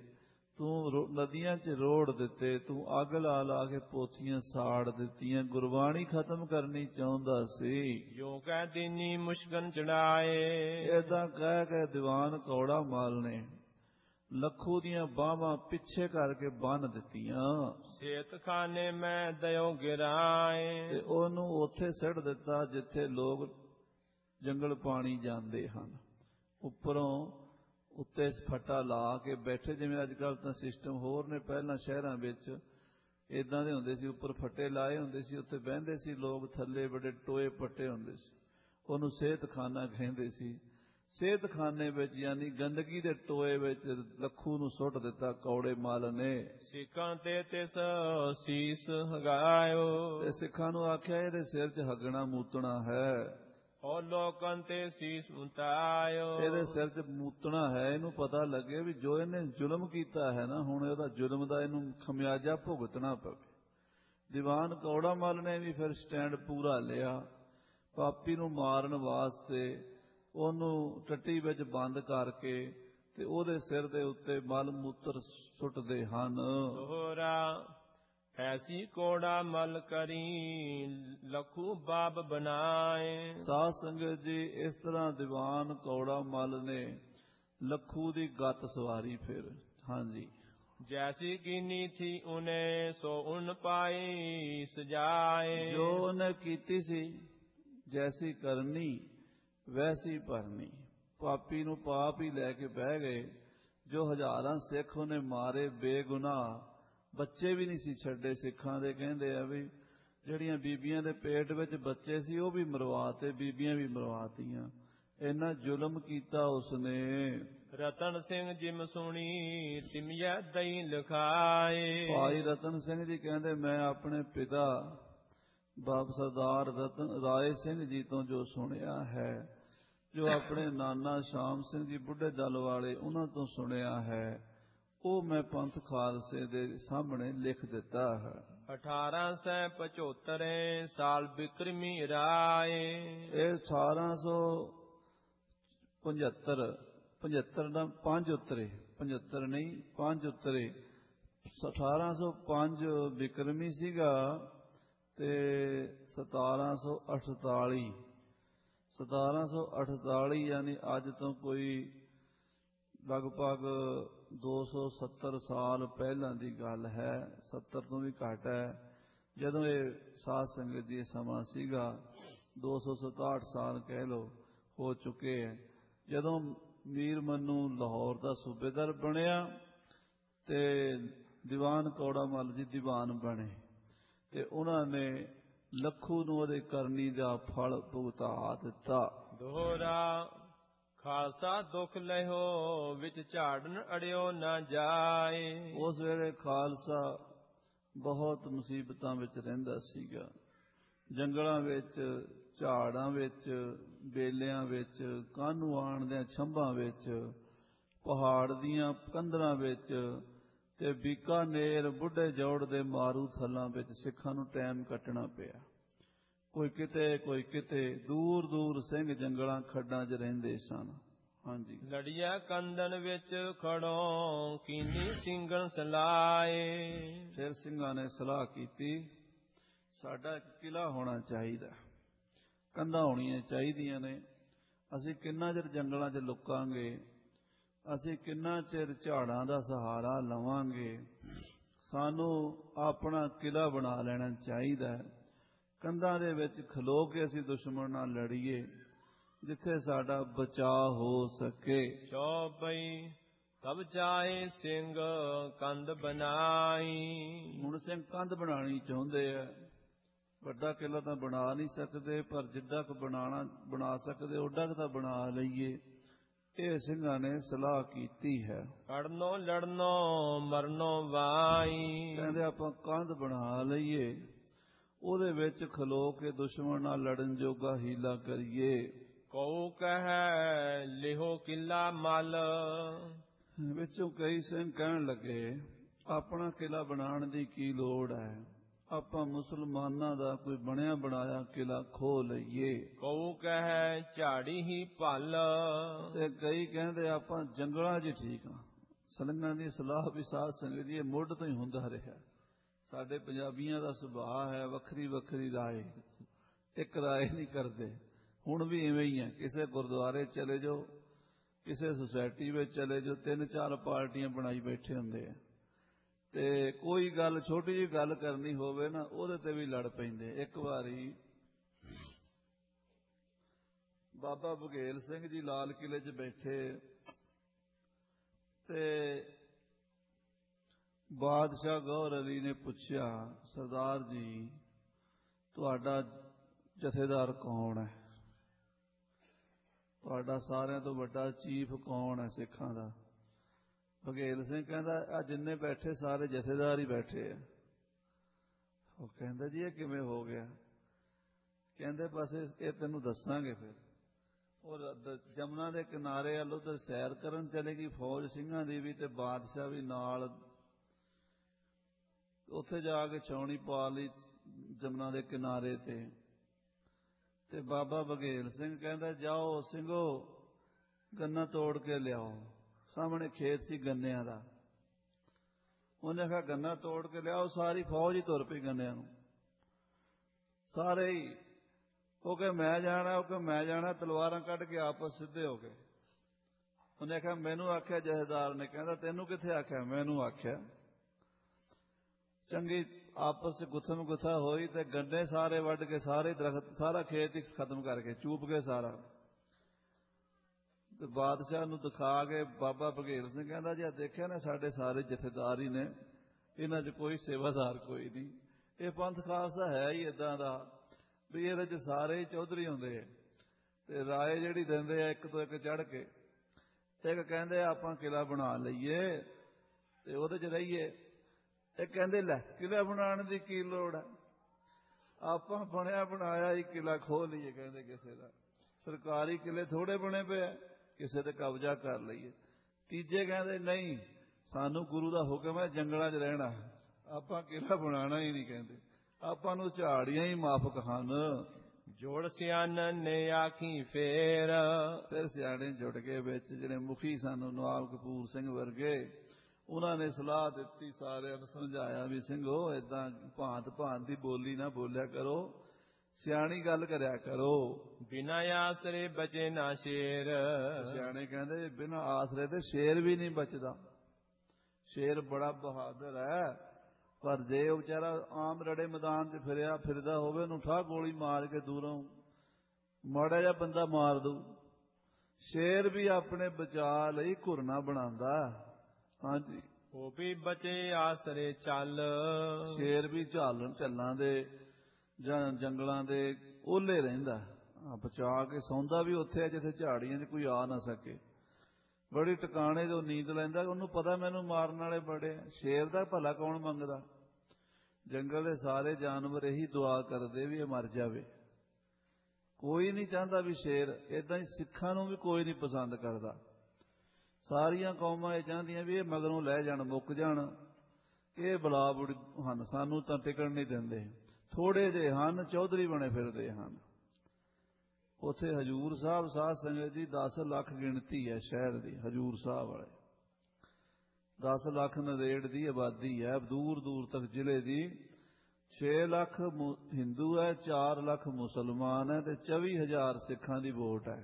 ਤੂੰ ਨਦੀਆਂ 'ਚ ਰੋੜ ਦਿੱਤੇ, ਤੂੰ ਅੱਗ ਲਾ ਲਾ ਕੇ ਪੋਥੀਆਂ ਸਾੜ ਦਿੱਤੀਆਂ। ਗੁਰਬਾਣੀ ਖਤਮ ਕਰਨੀ ਚਾਹੁੰਦਾ ਸੀ। ਜੋ ਕਹਿ ਦੀਨੀ ਮੁਸ਼ਕਨ ਚੜਾਏ। ਏਦਾਂ ਕਹਿ ਕੇ ਦੀਵਾਨ ਕੌੜਾ ਮੱਲ ਨੇ ਲੱਖੂ ਦੀਆਂ ਬਾਹਾਂ ਪਿੱਛੇ ਕਰਕੇ ਬੰਨ ਦਿੱਤੀਆਂ। ਸੇਤਖਾਨੇ ਮੈਂ ਦਇਓ ਗਿਰਾਏ। ਤੇ ਉਹਨੂੰ ਉੱਥੇ ਸਿੱਟ ਦਿੱਤਾ ਜਿੱਥੇ ਲੋਕ ਜੰਗਲ ਪਾਣੀ ਜਾਂਦੇ ਹਨ। ਉੱਪਰੋਂ ਉੱਤੇ ਫੱਟਾ ਲਾ ਕੇ ਬੈਠੇ, ਜਿਵੇਂ ਅੱਜ ਕੱਲ੍ਹ ਤਾਂ ਸਿਸਟਮ ਹੋਰ ਨੇ, ਪਹਿਲਾਂ ਸ਼ਹਿਰਾਂ ਵਿੱਚ ਇੱਦਾਂ ਦੇ ਹੁੰਦੇ ਸੀ, ਉੱਪਰ ਫੱਟੇ ਲਾਏ ਹੁੰਦੇ ਸੀ, ਉੱਥੇ ਬਹਿੰਦੇ ਸੀ ਲੋਕ, ਥੱਲੇ ਬੜੇ ਟੋਏ ਪੱਟੇ ਹੁੰਦੇ ਸੀ, ਉਹਨੂੰ ਸਿਹਤਖਾਨਾ ਕਹਿੰਦੇ ਸੀ। ਸਿਹਤਖਾਨੇ ਵਿੱਚ ਯਾਨੀ ਗੰਦਗੀ ਦੇ ਟੋਏ ਵਿੱਚ ਲੱਖੂ ਨੂੰ ਸੁੱਟ ਦਿੱਤਾ ਕੌੜੇ ਮੱਲ ਨੇ। ਸਿੱਖਾਂ ਤੇ ਤਿਸ ਸੀਸ ਹਗਾਇਓ। ਤੇ ਸਿੱਖਾਂ ਨੂੰ ਆਖਿਆ ਇਹਦੇ ਸਿਰ 'ਚ ਹੱਗਣਾ ਮੂਤਣਾ ਹੈ। ਉਹ ਲੋਕਾਂ ਤੇ ਸੀਸ ਮੁਤਾਇਓ। ਇਹਦੇ ਸਿਰ 'ਚ ਮੂਤਣਾ ਹੈ, ਇਹਨੂੰ ਪਤਾ ਲੱਗੇ ਵੀ ਜੋ ਇਹਨੇ ਜ਼ੁਲਮ ਕੀਤਾ ਹੈ ਨਾ, ਹੁਣ ਇਹਦਾ ਜ਼ੁਲਮ ਦਾ ਇਹਨੂੰ ਖਮਿਆਜਾ ਭੁਗਤਣਾ ਪਵੇ। ਦੀਵਾਨ ਕੌੜਾ ਮੱਲ ਨੇ ਵੀ ਫਿਰ ਸਟੈਂਡ ਪੂਰਾ ਲਿਆ। ਪਾਪੀ ਨੂੰ ਮਾਰਨ ਵਾਸਤੇ ਉਹਨੂੰ ਟੱਟੀ ਵਿੱਚ ਬੰਦ ਕਰਕੇ ਤੇ ਉਹਦੇ ਸਿਰ ਦੇ ਉੱਤੇ ਮਲ ਮੂਤਰ ਸੁੱਟਦੇ ਹਨ। ਦੋਹਰਾ ਐਸੀ ਕੌੜਾ ਮੱਲ ਕਰੀ ਲੱਖੂ ਬਾਬ ਬਣਾਏ। ਸਾਧ ਸੰਗਤ ਜੀ, ਇਸ ਤਰ੍ਹਾਂ ਦੀਵਾਨ ਕੌੜਾ ਮੱਲ ਨੇ ਲੱਖੂ ਦੀ ਗੱਤ ਸਵਾਰੀ ਫਿਰ। ਹਾਂਜੀ, ਜੈਸੀ ਕੀਨੀ ਥੀ ਉਹਨੇ ਸੋ ਉਨ ਪਾਈ ਸਜਾਏ। ਜੋ ਉਹਨੇ ਕੀਤੀ ਸੀ ਜੈਸੀ ਕਰਨੀ ਵੈਸੀ ਭਰਨੀ। ਪਾਪੀ ਨੂੰ ਪਾਪ ਹੀ ਲੈ ਕੇ ਬਹਿ ਗਏ, ਜੋ ਹਜ਼ਾਰਾਂ ਸਿੱਖ ਉਹਨੇ ਮਾਰੇ ਬੇਗੁਨਾਹ, ਬੱਚੇ ਵੀ ਨਹੀਂ ਸੀ ਛੱਡੇ ਸਿੱਖਾਂ ਦੇ। ਕਹਿੰਦੇ ਆ ਵੀ ਜਿਹੜੀਆਂ ਬੀਬੀਆਂ ਦੇ ਪੇਟ ਵਿੱਚ ਬੱਚੇ ਸੀ ਉਹ ਵੀ ਮਰਵਾਤੇ, ਬੀਬੀਆਂ ਵੀ ਮਰਵਾਤੀਆਂ। ਇੰਨਾ ਜ਼ੁਲਮ ਕੀਤਾ ਉਸਨੇ। ਰਤਨ ਸਿੰਘ ਜਿਮ ਸੁਣੀ ਸਿਮਿਆ ਦਈ ਲਿਖਾਏ। ਭਾਈ ਰਤਨ ਸਿੰਘ ਜੀ ਕਹਿੰਦੇ ਮੈਂ ਆਪਣੇ ਪਿਤਾ ਬਾਪ ਸਰਦਾਰ ਰਤਨ ਰਾਏ ਸਿੰਘ ਜੀ ਤੋਂ ਜੋ ਸੁਣਿਆ ਹੈ, ਜੋ ਆਪਣੇ ਨਾਨਾ ਸ਼ਾਮ ਸਿੰਘ ਜੀ ਬੁੱਢੇ ਦਲ ਵਾਲੇ ਉਹਨਾਂ ਤੋਂ ਸੁਣਿਆ ਹੈ, ਉਹ ਮੈਂ ਪੰਥ ਖਾਲਸੇ ਦੇ ਸਾਹਮਣੇ ਲਿਖ ਦਿੱਤਾ ਹੈ। 1875 ਸਾਲ ਬਿਕਰਮੀ ਰਾਏ। ਇਹ 1875 ਦਾ 5 ਉਤਰੇ, 75 ਨਹੀਂ 5 ਉਤਰੇ। 1805 ਬਿਕਰਮੀ ਸੀਗਾ ਤੇ 1748 ਯਾਨੀ ਅੱਜ ਤੋਂ ਕੋਈ ਲਗਭਗ 270 ਸਾਲ ਪਹਿਲਾਂ ਦੀ ਗੱਲ ਹੈ, 70 ਤੋਂ ਵੀ ਘੱਟ ਹੈ। ਜਦੋਂ ਇਹ ਸਾਧ ਸੰਗਤ ਜੀ ਸਮਾਂ ਸੀਗਾ, 267 ਸਾਲ ਕਹਿ ਲਓ ਹੋ ਚੁੱਕੇ ਹੈ। ਜਦੋਂ ਮੀਰ ਮਨੂੰ ਲਾਹੌਰ ਦਾ ਸੂਬੇਦਾਰ ਬਣਿਆ ਤੇ ਦੀਵਾਨ ਕੌੜਾ ਮੱਲ ਜੀ ਦੀਵਾਨ ਬਣੇ ਤੇ ਉਹਨਾਂ ਨੇ ਲੱਖੂ ਨੂੰ ਉਹਦੇ ਕਰਨੀ ਦਾ ਫਲ ਭੁਗਤਾ ਦਿੱਤਾ। ਦੋਹਰਾ ਖਾਲਸਾ ਦੁੱਖ ਲਿਓ ਵਿੱਚ ਝਾੜਨ ਅੜਿਓ ਨਾ ਜਾਏ। ਉਸ ਵੇਲੇ ਖਾਲਸਾ ਬਹੁਤ ਮੁਸੀਬਤਾਂ ਵਿੱਚ ਰਹਿੰਦਾ ਸੀਗਾ। ਜੰਗਲਾਂ ਵਿੱਚ, ਝਾੜਾਂ ਵਿੱਚ, ਬੇਲਿਆਂ ਵਿੱਚ, ਕਾਹਨੂੰ ਆਣ ਦੇ ਛੰਭਾਂ ਵਿੱਚ, ਪਹਾੜ ਦੀਆਂ ਕੰਧਰਾਂ ਵਿੱਚ ਤੇ ਬੀਕਾਨੇਰ ਬੁੱਢੇ ਜੋੜ ਦੇ ਮਾਰੂ ਥਲਾਂ ਵਿੱਚ ਸਿੱਖਾਂ ਨੂੰ ਟਾਈਮ ਕੱਟਣਾ ਪਿਆ। ਕੋਈ ਕਿਤੇ ਕੋਈ ਕਿਤੇ, ਦੂਰ ਦੂਰ ਸਿੰਘ ਜੰਗਲਾਂ ਖੱਡਾਂ 'ਚ ਰਹਿੰਦੇ ਸਨ। ਹਾਂਜੀ। ਲੜੀਆ ਕੰਦਨ ਵਿੱਚ ਖੜੋ ਕੀਨੀ ਸਿੰਘਨ ਸਲਾਏ। ਫਿਰ ਸਿੰਘਾਂ ਨੇ ਸਲਾਹ ਕੀਤੀ, ਸਾਡਾ ਇੱਕ ਕਿਲਾ ਹੋਣਾ ਚਾਹੀਦਾ, ਕੰਧਾਂ ਹੋਣੀਆਂ ਚਾਹੀਦੀਆਂ ਨੇ। ਅਸੀਂ ਕਿੰਨਾ ਚਿਰ ਜੰਗਲਾਂ 'ਚ ਲੁਕਾਂਗੇ, ਅਸੀਂ ਕਿੰਨਾ ਚਿਰ ਝਾੜਾਂ ਦਾ ਸਹਾਰਾ ਲਵਾਂਗੇ। ਸਾਨੂੰ ਆਪਣਾ ਕਿਲਾ ਬਣਾ ਲੈਣਾ ਚਾਹੀਦਾ। ਕੰਧਾਂ ਦੇ ਵਿੱਚ ਖਲੋ ਕੇ ਅਸੀਂ ਦੁਸ਼ਮਣ ਨਾਲ ਲੜੀਏ, ਜਿੱਥੇ ਸਾਡਾ ਬਚਾਅ ਹੋ ਸਕੇ। ਚੌਪਈ ਤਬ ਚਾਹੇ ਸਿੰਘ ਕੰਧ ਬਣਾਈ। ਹੁਣ ਸਿੰਘ ਕੰਧ ਬਣਾਉਣੀ ਚਾਹੁੰਦੇ ਆ। ਵੱਡਾ ਕਿਲਾ ਤਾਂ ਬਣਾ ਨਹੀਂ ਸਕਦੇ, ਪਰ ਜਿੱਡਾ ਕੁ ਬਣਾ ਸਕਦੇ ਓਡਾ ਕੁ ਤਾਂ ਬਣਾ ਲਈਏ। ਇਹ ਸਿੰਘਾਂ ਨੇ ਸਲਾਹ ਕੀਤੀ ਹੈ। ਖੜਨੋ ਲੜਨੋ ਮਰਨੋ ਵਾਈ। ਕਹਿੰਦੇ ਆਪਾਂ ਕੰਧ ਬਣਾ ਲਈਏ, ਉਹਦੇ ਵਿੱਚ ਖਲੋ ਕੇ ਦੁਸ਼ਮਣ ਨਾਲ ਲੜਨ ਜੋਗਾ ਹੀਲਾ ਕਰੀਏ। ਕਉ ਕਹੈ ਲਿਹੋ ਕਿਲਾ ਮਲ। ਵਿੱਚੋਂ ਕਈ ਸਿੰਘ ਕਹਿਣ ਲੱਗੇ, ਆਪਣਾ ਕਿਲਾ ਬਣਾਉਣ ਦੀ ਕੀ ਲੋੜ ਹੈ, ਆਪਾਂ ਮੁਸਲਮਾਨਾਂ ਦਾ ਕੋਈ ਬਣਿਆ ਬਣਾਇਆ ਕਿਲਾ ਖੋਹ ਲਈਏ। ਕਉ ਕਹੈ ਝਾੜੀ ਹੀ ਭਲ। ਤੇ ਕਈ ਕਹਿੰਦੇ ਆਪਾਂ ਜੰਗਲਾਂ 'ਚ ਠੀਕ ਆ। ਸਿੰਘਾਂ ਦੀ ਸਲਾਹ ਵੀ ਸਾਧ ਸੰਗਤ ਜੀ ਮੁੱਢ ਤੋਂ ਹੀ ਹੁੰਦਾ ਰਿਹਾ। ਸਾਡੇ ਪੰਜਾਬੀਆਂ ਦਾ ਸੁਭਾਅ ਹੈ ਵੱਖਰੀ ਵੱਖਰੀ ਰਾਏ, ਇੱਕ ਰਾਏ ਨਹੀਂ ਕਰਦੇ। ਹੁਣ ਵੀ ਇਵੇਂ ਹੀ ਹੈ। ਕਿਸੇ ਗੁਰਦੁਆਰੇ ਚਲੇ ਜਾਓ, ਕਿਸੇ ਸੁਸਾਇਟੀ ਵਿੱਚ ਚਲੇ ਜਾਓ, 3-4 ਪਾਰਟੀਆਂ ਬਣਾਈ ਬੈਠੇ ਹੁੰਦੇ ਆ ਤੇ ਕੋਈ ਗੱਲ ਛੋਟੀ ਜਿਹੀ ਗੱਲ ਕਰਨੀ ਹੋਵੇ ਨਾ, ਉਹਦੇ ਤੇ ਵੀ ਲੜ ਪੈਂਦੇ। ਇੱਕ ਵਾਰੀ ਬਾਬਾ ਬਘੇਲ ਸਿੰਘ ਜੀ ਲਾਲ ਕਿਲੇ 'ਚ ਬੈਠੇ ਤੇ ਬਾਦਸ਼ਾਹ ਗੌਹਰ ਅਲੀ ਨੇ ਪੁੱਛਿਆ, ਸਰਦਾਰ ਜੀ ਤੁਹਾਡਾ ਜਥੇਦਾਰ ਕੌਣ ਹੈ, ਤੁਹਾਡਾ ਸਾਰਿਆਂ ਤੋਂ ਵੱਡਾ ਚੀਫ ਕੌਣ ਹੈ ਸਿੱਖਾਂ ਦਾ? ਬਘੇਲ ਸਿੰਘ ਕਹਿੰਦਾ ਆ ਜਿੰਨੇ ਬੈਠੇ ਸਾਰੇ ਜਥੇਦਾਰ ਹੀ ਬੈਠੇ ਆ। ਉਹ ਕਹਿੰਦਾ ਜੀ ਇਹ ਕਿਵੇਂ ਹੋ ਗਿਆ? ਕਹਿੰਦੇ ਬਸ ਇਹ ਤੈਨੂੰ ਦੱਸਾਂਗੇ। ਫਿਰ ਉਹ ਜਮਨਾ ਦੇ ਕਿਨਾਰੇ ਵੱਲ ਉੱਧਰ ਸੈਰ ਕਰਨ ਚਲੇ ਗਈ ਫੌਜ ਸਿੰਘਾਂ ਦੀ ਵੀ, ਤੇ ਬਾਦਸ਼ਾਹ ਵੀ ਨਾਲ। ਉੱਥੇ ਜਾ ਕੇ ਛਾਉਣੀ ਪਾ ਲਈ ਜਮਨਾ ਦੇ ਕਿਨਾਰੇ ਤੇ ਬਾਬਾ ਬਘੇਲ ਸਿੰਘ ਕਹਿੰਦਾ ਜਾਓ ਸਿੰਘੋ ਗੰਨਾ ਤੋੜ ਕੇ ਲਿਆਓ। ਸਾਹਮਣੇ ਖੇਤ ਸੀ ਗੰਨਿਆਂ ਦਾ। ਉਹਨੇ ਆਖਿਆ ਗੰਨਾ ਤੋੜ ਕੇ ਲਿਆਓ। ਸਾਰੀ ਫੌਜ ਹੀ ਤੁਰ ਪਈ ਗੰਨਿਆਂ ਨੂੰ, ਸਾਰੇ ਹੀ। ਉਹ ਕਹੇ ਮੈਂ ਜਾਣਾ, ਉਹ ਕਹੇ ਮੈਂ ਜਾਣਾ, ਤਲਵਾਰਾਂ ਕੱਢ ਕੇ ਆਪਸ ਸਿੱਧੇ ਹੋ ਗਏ। ਉਹਨੇ ਆਖਿਆ ਮੈਨੂੰ ਆਖਿਆ ਜਥੇਦਾਰ ਨੇ। ਕਹਿੰਦਾ ਤੈਨੂੰ ਕਿੱਥੇ ਆਖਿਆ? ਮੈਨੂੰ ਆਖਿਆ। ਚੰਗੀ ਆਪਸ ਚ ਗੁੱਥਮ ਗੁੱਥਾ ਹੋਈ ਤੇ ਗੰਨੇ ਸਾਰੇ ਵੱਢ ਕੇ ਸਾਰੇ ਦਰਖਤ, ਸਾਰਾ ਖੇਤ ਹੀ ਖਤਮ ਕਰਕੇ ਚੂਪ ਗਏ ਸਾਰਾ। ਤੇ ਬਾਦਸ਼ਾਹ ਨੂੰ ਦਿਖਾ ਕੇ ਬਾਬਾ ਬਘੇਲ ਸਿੰਘ ਕਹਿੰਦਾ ਜੀ ਆ ਦੇਖਿਆ ਨਾ ਸਾਡੇ ਸਾਰੇ ਜਥੇਦਾਰ ਹੀ ਨੇ, ਇਹਨਾਂ 'ਚ ਕੋਈ ਸੇਵਾਦਾਰ ਕੋਈ ਨਹੀਂ। ਇਹ ਪੰਥ ਖਾਲਸਾ ਹੈ ਹੀ ਇਦਾਂ ਦਾ ਵੀ ਇਹਦੇ 'ਚ ਸਾਰੇ ਹੀ ਚੌਧਰੀ ਹੁੰਦੇ ਆ ਤੇ ਰਾਏ ਜਿਹੜੀ ਦਿੰਦੇ ਆ ਇੱਕ ਤੋਂ ਇੱਕ ਚੜ੍ਹ ਕੇ। ਤੇ ਇੱਕ ਕਹਿੰਦੇ ਆਪਾਂ ਕਿਲ੍ਹਾ ਬਣਾ ਲਈਏ ਤੇ ਉਹਦੇ 'ਚ ਰਹੀਏ। ਇਹ ਕਹਿੰਦੇ ਲੈ ਕਿਲ੍ਹਾ ਬਣਾਉਣ ਦੀ ਕੀ ਲੋੜ ਹੈ, ਆਪਾਂ ਬਣਿਆ ਬਣਾਇਆ ਹੀ ਕਿਲ੍ਹਾ ਖੋਹ ਲਈਏ। ਕਹਿੰਦੇ ਕਿਸੇ ਦਾ ਸਰਕਾਰੀ ਕਿਲ੍ਹੇ ਥੋੜੇ ਬਣੇ ਪਏ ਆ, ਕਿਸੇ ਤੇ ਕਬਜ਼ਾ ਕਰ ਲਈਏ। ਤੀਜੇ ਕਹਿੰਦੇ ਨਹੀਂ, ਸਾਨੂੰ ਗੁਰੂ ਦਾ ਹੁਕਮ ਹੈ ਜੰਗਲਾਂ 'ਚ ਰਹਿਣਾ, ਆਪਾਂ ਕਿਲ੍ਹਾ ਬਣਾਉਣਾ ਹੀ ਨਹੀਂ। ਕਹਿੰਦੇ ਆਪਾਂ ਨੂੰ ਝਾੜੀਆਂ ਹੀ ਮਾਫਕ ਹਨ। ਜੋੜ ਸਿਆਣਨ ਨੇ ਆਖੀ ਫੇਰ, ਫਿਰ ਸਿਆਣੇ ਜੁੜ ਗਏ ਵਿੱਚ, ਜਿਹੜੇ ਮੁਖੀ ਸਨ ਨਵਾਬ ਕਪੂਰ ਸਿੰਘ ਵਰਗੇ। ਉਹਨਾਂ ਨੇ ਸਲਾਹ ਦਿੱਤੀ, ਸਾਰਿਆਂ ਨੂੰ ਸਮਝਾਇਆ ਵੀ ਸਿੰਘੋ ਏਦਾਂ ਭਾਂਤ ਭਾਂਤ ਦੀ ਬੋਲੀ ਨਾ ਬੋਲਿਆ ਕਰੋ, ਸਿਆਣੀ ਗੱਲ ਕਰਿਆ ਕਰੋ। ਬਿਨਾਂ ਆਸਰੇ ਬਚੇ ਨਾ ਸ਼ੇਰ। ਸਿਆਣੇ ਕਹਿੰਦੇ ਬਿਨਾਂ ਆਸਰੇ ਤੇ ਸ਼ੇਰ ਵੀ ਨਹੀਂ ਬਚਦਾ। ਸ਼ੇਰ ਬੜਾ ਬਹਾਦਰ ਹੈ, ਪਰ ਜੇ ਉਹ ਵਿਚਾਰਾ ਆਮ ਰੜੇ ਮੈਦਾਨ 'ਚ ਫਿਰਦਾ ਹੋਵੇ, ਉਹਨੂੰ ਠਾਹ ਗੋਲੀ ਮਾਰ ਕੇ ਦੂਰੋਂ ਮਾੜਾ ਜਿਹਾ ਬੰਦਾ ਮਾਰ ਦਊ। ਸ਼ੇਰ ਵੀ ਆਪਣੇ ਬਚਾਅ ਲਈ ਘੁਰਨਾ ਬਣਾਉਂਦਾ। ਹਾਂਜੀ, ਉਹ ਵੀ ਬਚੇ ਆਸਰੇ ਚੱਲ। ਸ਼ੇਰ ਵੀ ਝੱਲਾਂ ਦੇ ਜਾਂ ਜੰਗਲਾਂ ਦੇ ਓਲੇ ਰਹਿੰਦਾ, ਬਚਾ ਕੇ ਸੌਂਦਾ ਵੀ ਉੱਥੇ ਜਿੱਥੇ ਝਾੜੀਆਂ 'ਚ ਕੋਈ ਆ ਨਾ ਸਕੇ। ਬੜੀ ਟਿਕਾਣੇ ਤੋਂ ਨੀਂਦ ਲੈਂਦਾ, ਉਹਨੂੰ ਪਤਾ ਮੈਨੂੰ ਮਾਰਨ ਵਾਲੇ ਬੜੇ। ਸ਼ੇਰ ਦਾ ਭਲਾ ਕੌਣ ਮੰਗਦਾ? ਜੰਗਲ ਦੇ ਸਾਰੇ ਜਾਨਵਰ ਇਹੀ ਦੁਆ ਕਰਦੇ ਵੀ ਇਹ ਮਰ ਜਾਵੇ। ਕੋਈ ਨਹੀਂ ਚਾਹੁੰਦਾ ਵੀ ਸ਼ੇਰ, ਏਦਾਂ ਹੀ ਸਿੱਖਾਂ ਨੂੰ ਵੀ ਕੋਈ ਨਹੀਂ ਪਸੰਦ ਕਰਦਾ। ਸਾਰੀਆਂ ਕੌਮਾਂ ਇਹ ਚਾਹੁੰਦੀਆਂ ਵੀ ਇਹ ਮਗਰੋਂ ਲੈ ਜਾਣ, ਮੁੱਕ ਜਾਣ। ਇਹ ਬਲਾ ਬੁੜੀ ਹਨ, ਸਾਨੂੰ ਤਾਂ ਟਿਕਣ ਨਹੀਂ ਦਿੰਦੇ। ਥੋੜੇ ਜਿਹੇ ਹਨ, ਚੌਧਰੀ ਬਣੇ ਫਿਰਦੇ ਹਨ। ਉੱਥੇ ਹਜੂਰ ਸਾਹਿਬ ਸਾਧ ਸੰਗਤ ਜੀ 10 ਲੱਖ ਗਿਣਤੀ ਹੈ ਸ਼ਹਿਰ ਦੀ। ਹਜੂਰ ਸਾਹਿਬ ਵਾਲੇ 10 ਲੱਖ ਨਰੇੜ ਦੀ ਆਬਾਦੀ ਹੈ, ਦੂਰ ਦੂਰ ਤੱਕ ਜ਼ਿਲ੍ਹੇ ਦੀ। 6 ਲੱਖ ਹਿੰਦੂ ਹੈ, 4 ਲੱਖ ਮੁਸਲਮਾਨ ਹੈ ਤੇ 24,000 ਸਿੱਖਾਂ ਦੀ ਵੋਟ ਹੈ।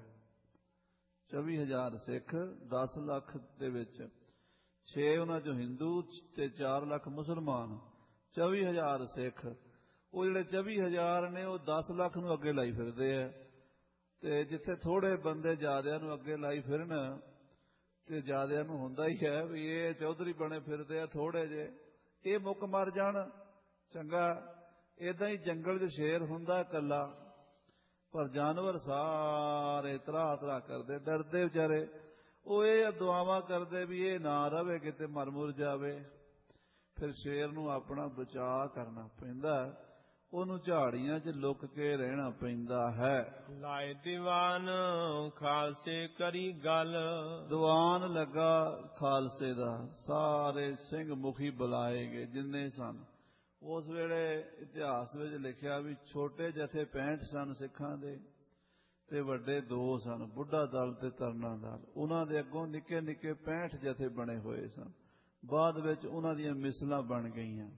24,000 ਸਿੱਖ 10 ਲੱਖ ਦੇ ਵਿੱਚ, 6 ਉਹਨਾਂ 'ਚੋਂ ਹਿੰਦੂ ਤੇ 4 ਲੱਖ ਮੁਸਲਮਾਨ, 24,000 ਸਿੱਖ। ਉਹ ਜਿਹੜੇ 24,000 ਨੇ ਉਹ 10 ਲੱਖ ਨੂੰ ਅੱਗੇ ਲਾਈ ਫਿਰਦੇ ਆ। ਤੇ ਜਿੱਥੇ ਥੋੜੇ ਬੰਦੇ ਜ਼ਿਆਦਿਆਂ ਨੂੰ ਅੱਗੇ ਲਾਈ ਫਿਰਨ, ਤੇ ਜ਼ਿਆਦਿਆਂ ਨੂੰ ਹੁੰਦਾ ਹੀ ਹੈ ਵੀ ਇਹ ਚੌਧਰੀ ਬਣੇ ਫਿਰਦੇ ਆ ਥੋੜੇ ਜੇ, ਇਹ ਮੁੱਕ ਮਰ ਜਾਣ ਚੰਗਾ। ਏਦਾਂ ਹੀ ਜੰਗਲ 'ਚ ਸ਼ੇਰ ਹੁੰਦਾ ਇਕੱਲਾ, ਪਰ ਜਾਨਵਰ ਸਾਰੇ ਤਰਾਹ ਤਰਾਹ ਕਰਦੇ, ਡਰਦੇ ਵਿਚਾਰੇ। ਉਹ ਇਹ ਦੁਆਵਾਂ ਕਰਦੇ ਵੀ ਇਹ ਨਾ ਰਵੇ, ਕਿਤੇ ਮਰ ਮੁਰ ਜਾਵੇ। ਫਿਰ ਸ਼ੇਰ ਨੂੰ ਆਪਣਾ ਬਚਾਅ ਕਰਨਾ ਪੈਂਦਾ, ਉਹਨੂੰ ਝਾੜੀਆਂ 'ਚ ਲੁਕ ਕੇ ਰਹਿਣਾ ਪੈਂਦਾ ਹੈ। ਲਾਏ ਦੀਵਾਨ ਖਾਲਸੇ ਕਰੀ ਗੱਲ। ਦੀਵਾਨ ਲੱਗਾ ਖਾਲਸੇ ਦਾ, ਸਾਰੇ ਸਿੰਘ ਮੁਖੀ ਬੁਲਾਏ ਗਏ ਜਿੰਨੇ ਸਨ। ਉਸ ਵੇਲੇ ਇਤਿਹਾਸ ਵਿੱਚ ਲਿਖਿਆ ਵੀ ਛੋਟੇ ਜਥੇ 65 ਸਨ ਸਿੱਖਾਂ ਦੇ, ਤੇ ਵੱਡੇ 2 ਸਨ, ਬੁੱਢਾ ਦਲ ਤੇ ਤਰਨਾ ਦਲ। ਉਹਨਾਂ ਦੇ ਅੱਗੋਂ ਨਿੱਕੇ ਨਿੱਕੇ 65 ਜਥੇ ਬਣੇ ਹੋਏ ਸਨ। ਬਾਅਦ ਵਿੱਚ ਉਹਨਾਂ ਦੀਆਂ ਮਿਸਲਾਂ ਬਣ ਗਈਆਂ।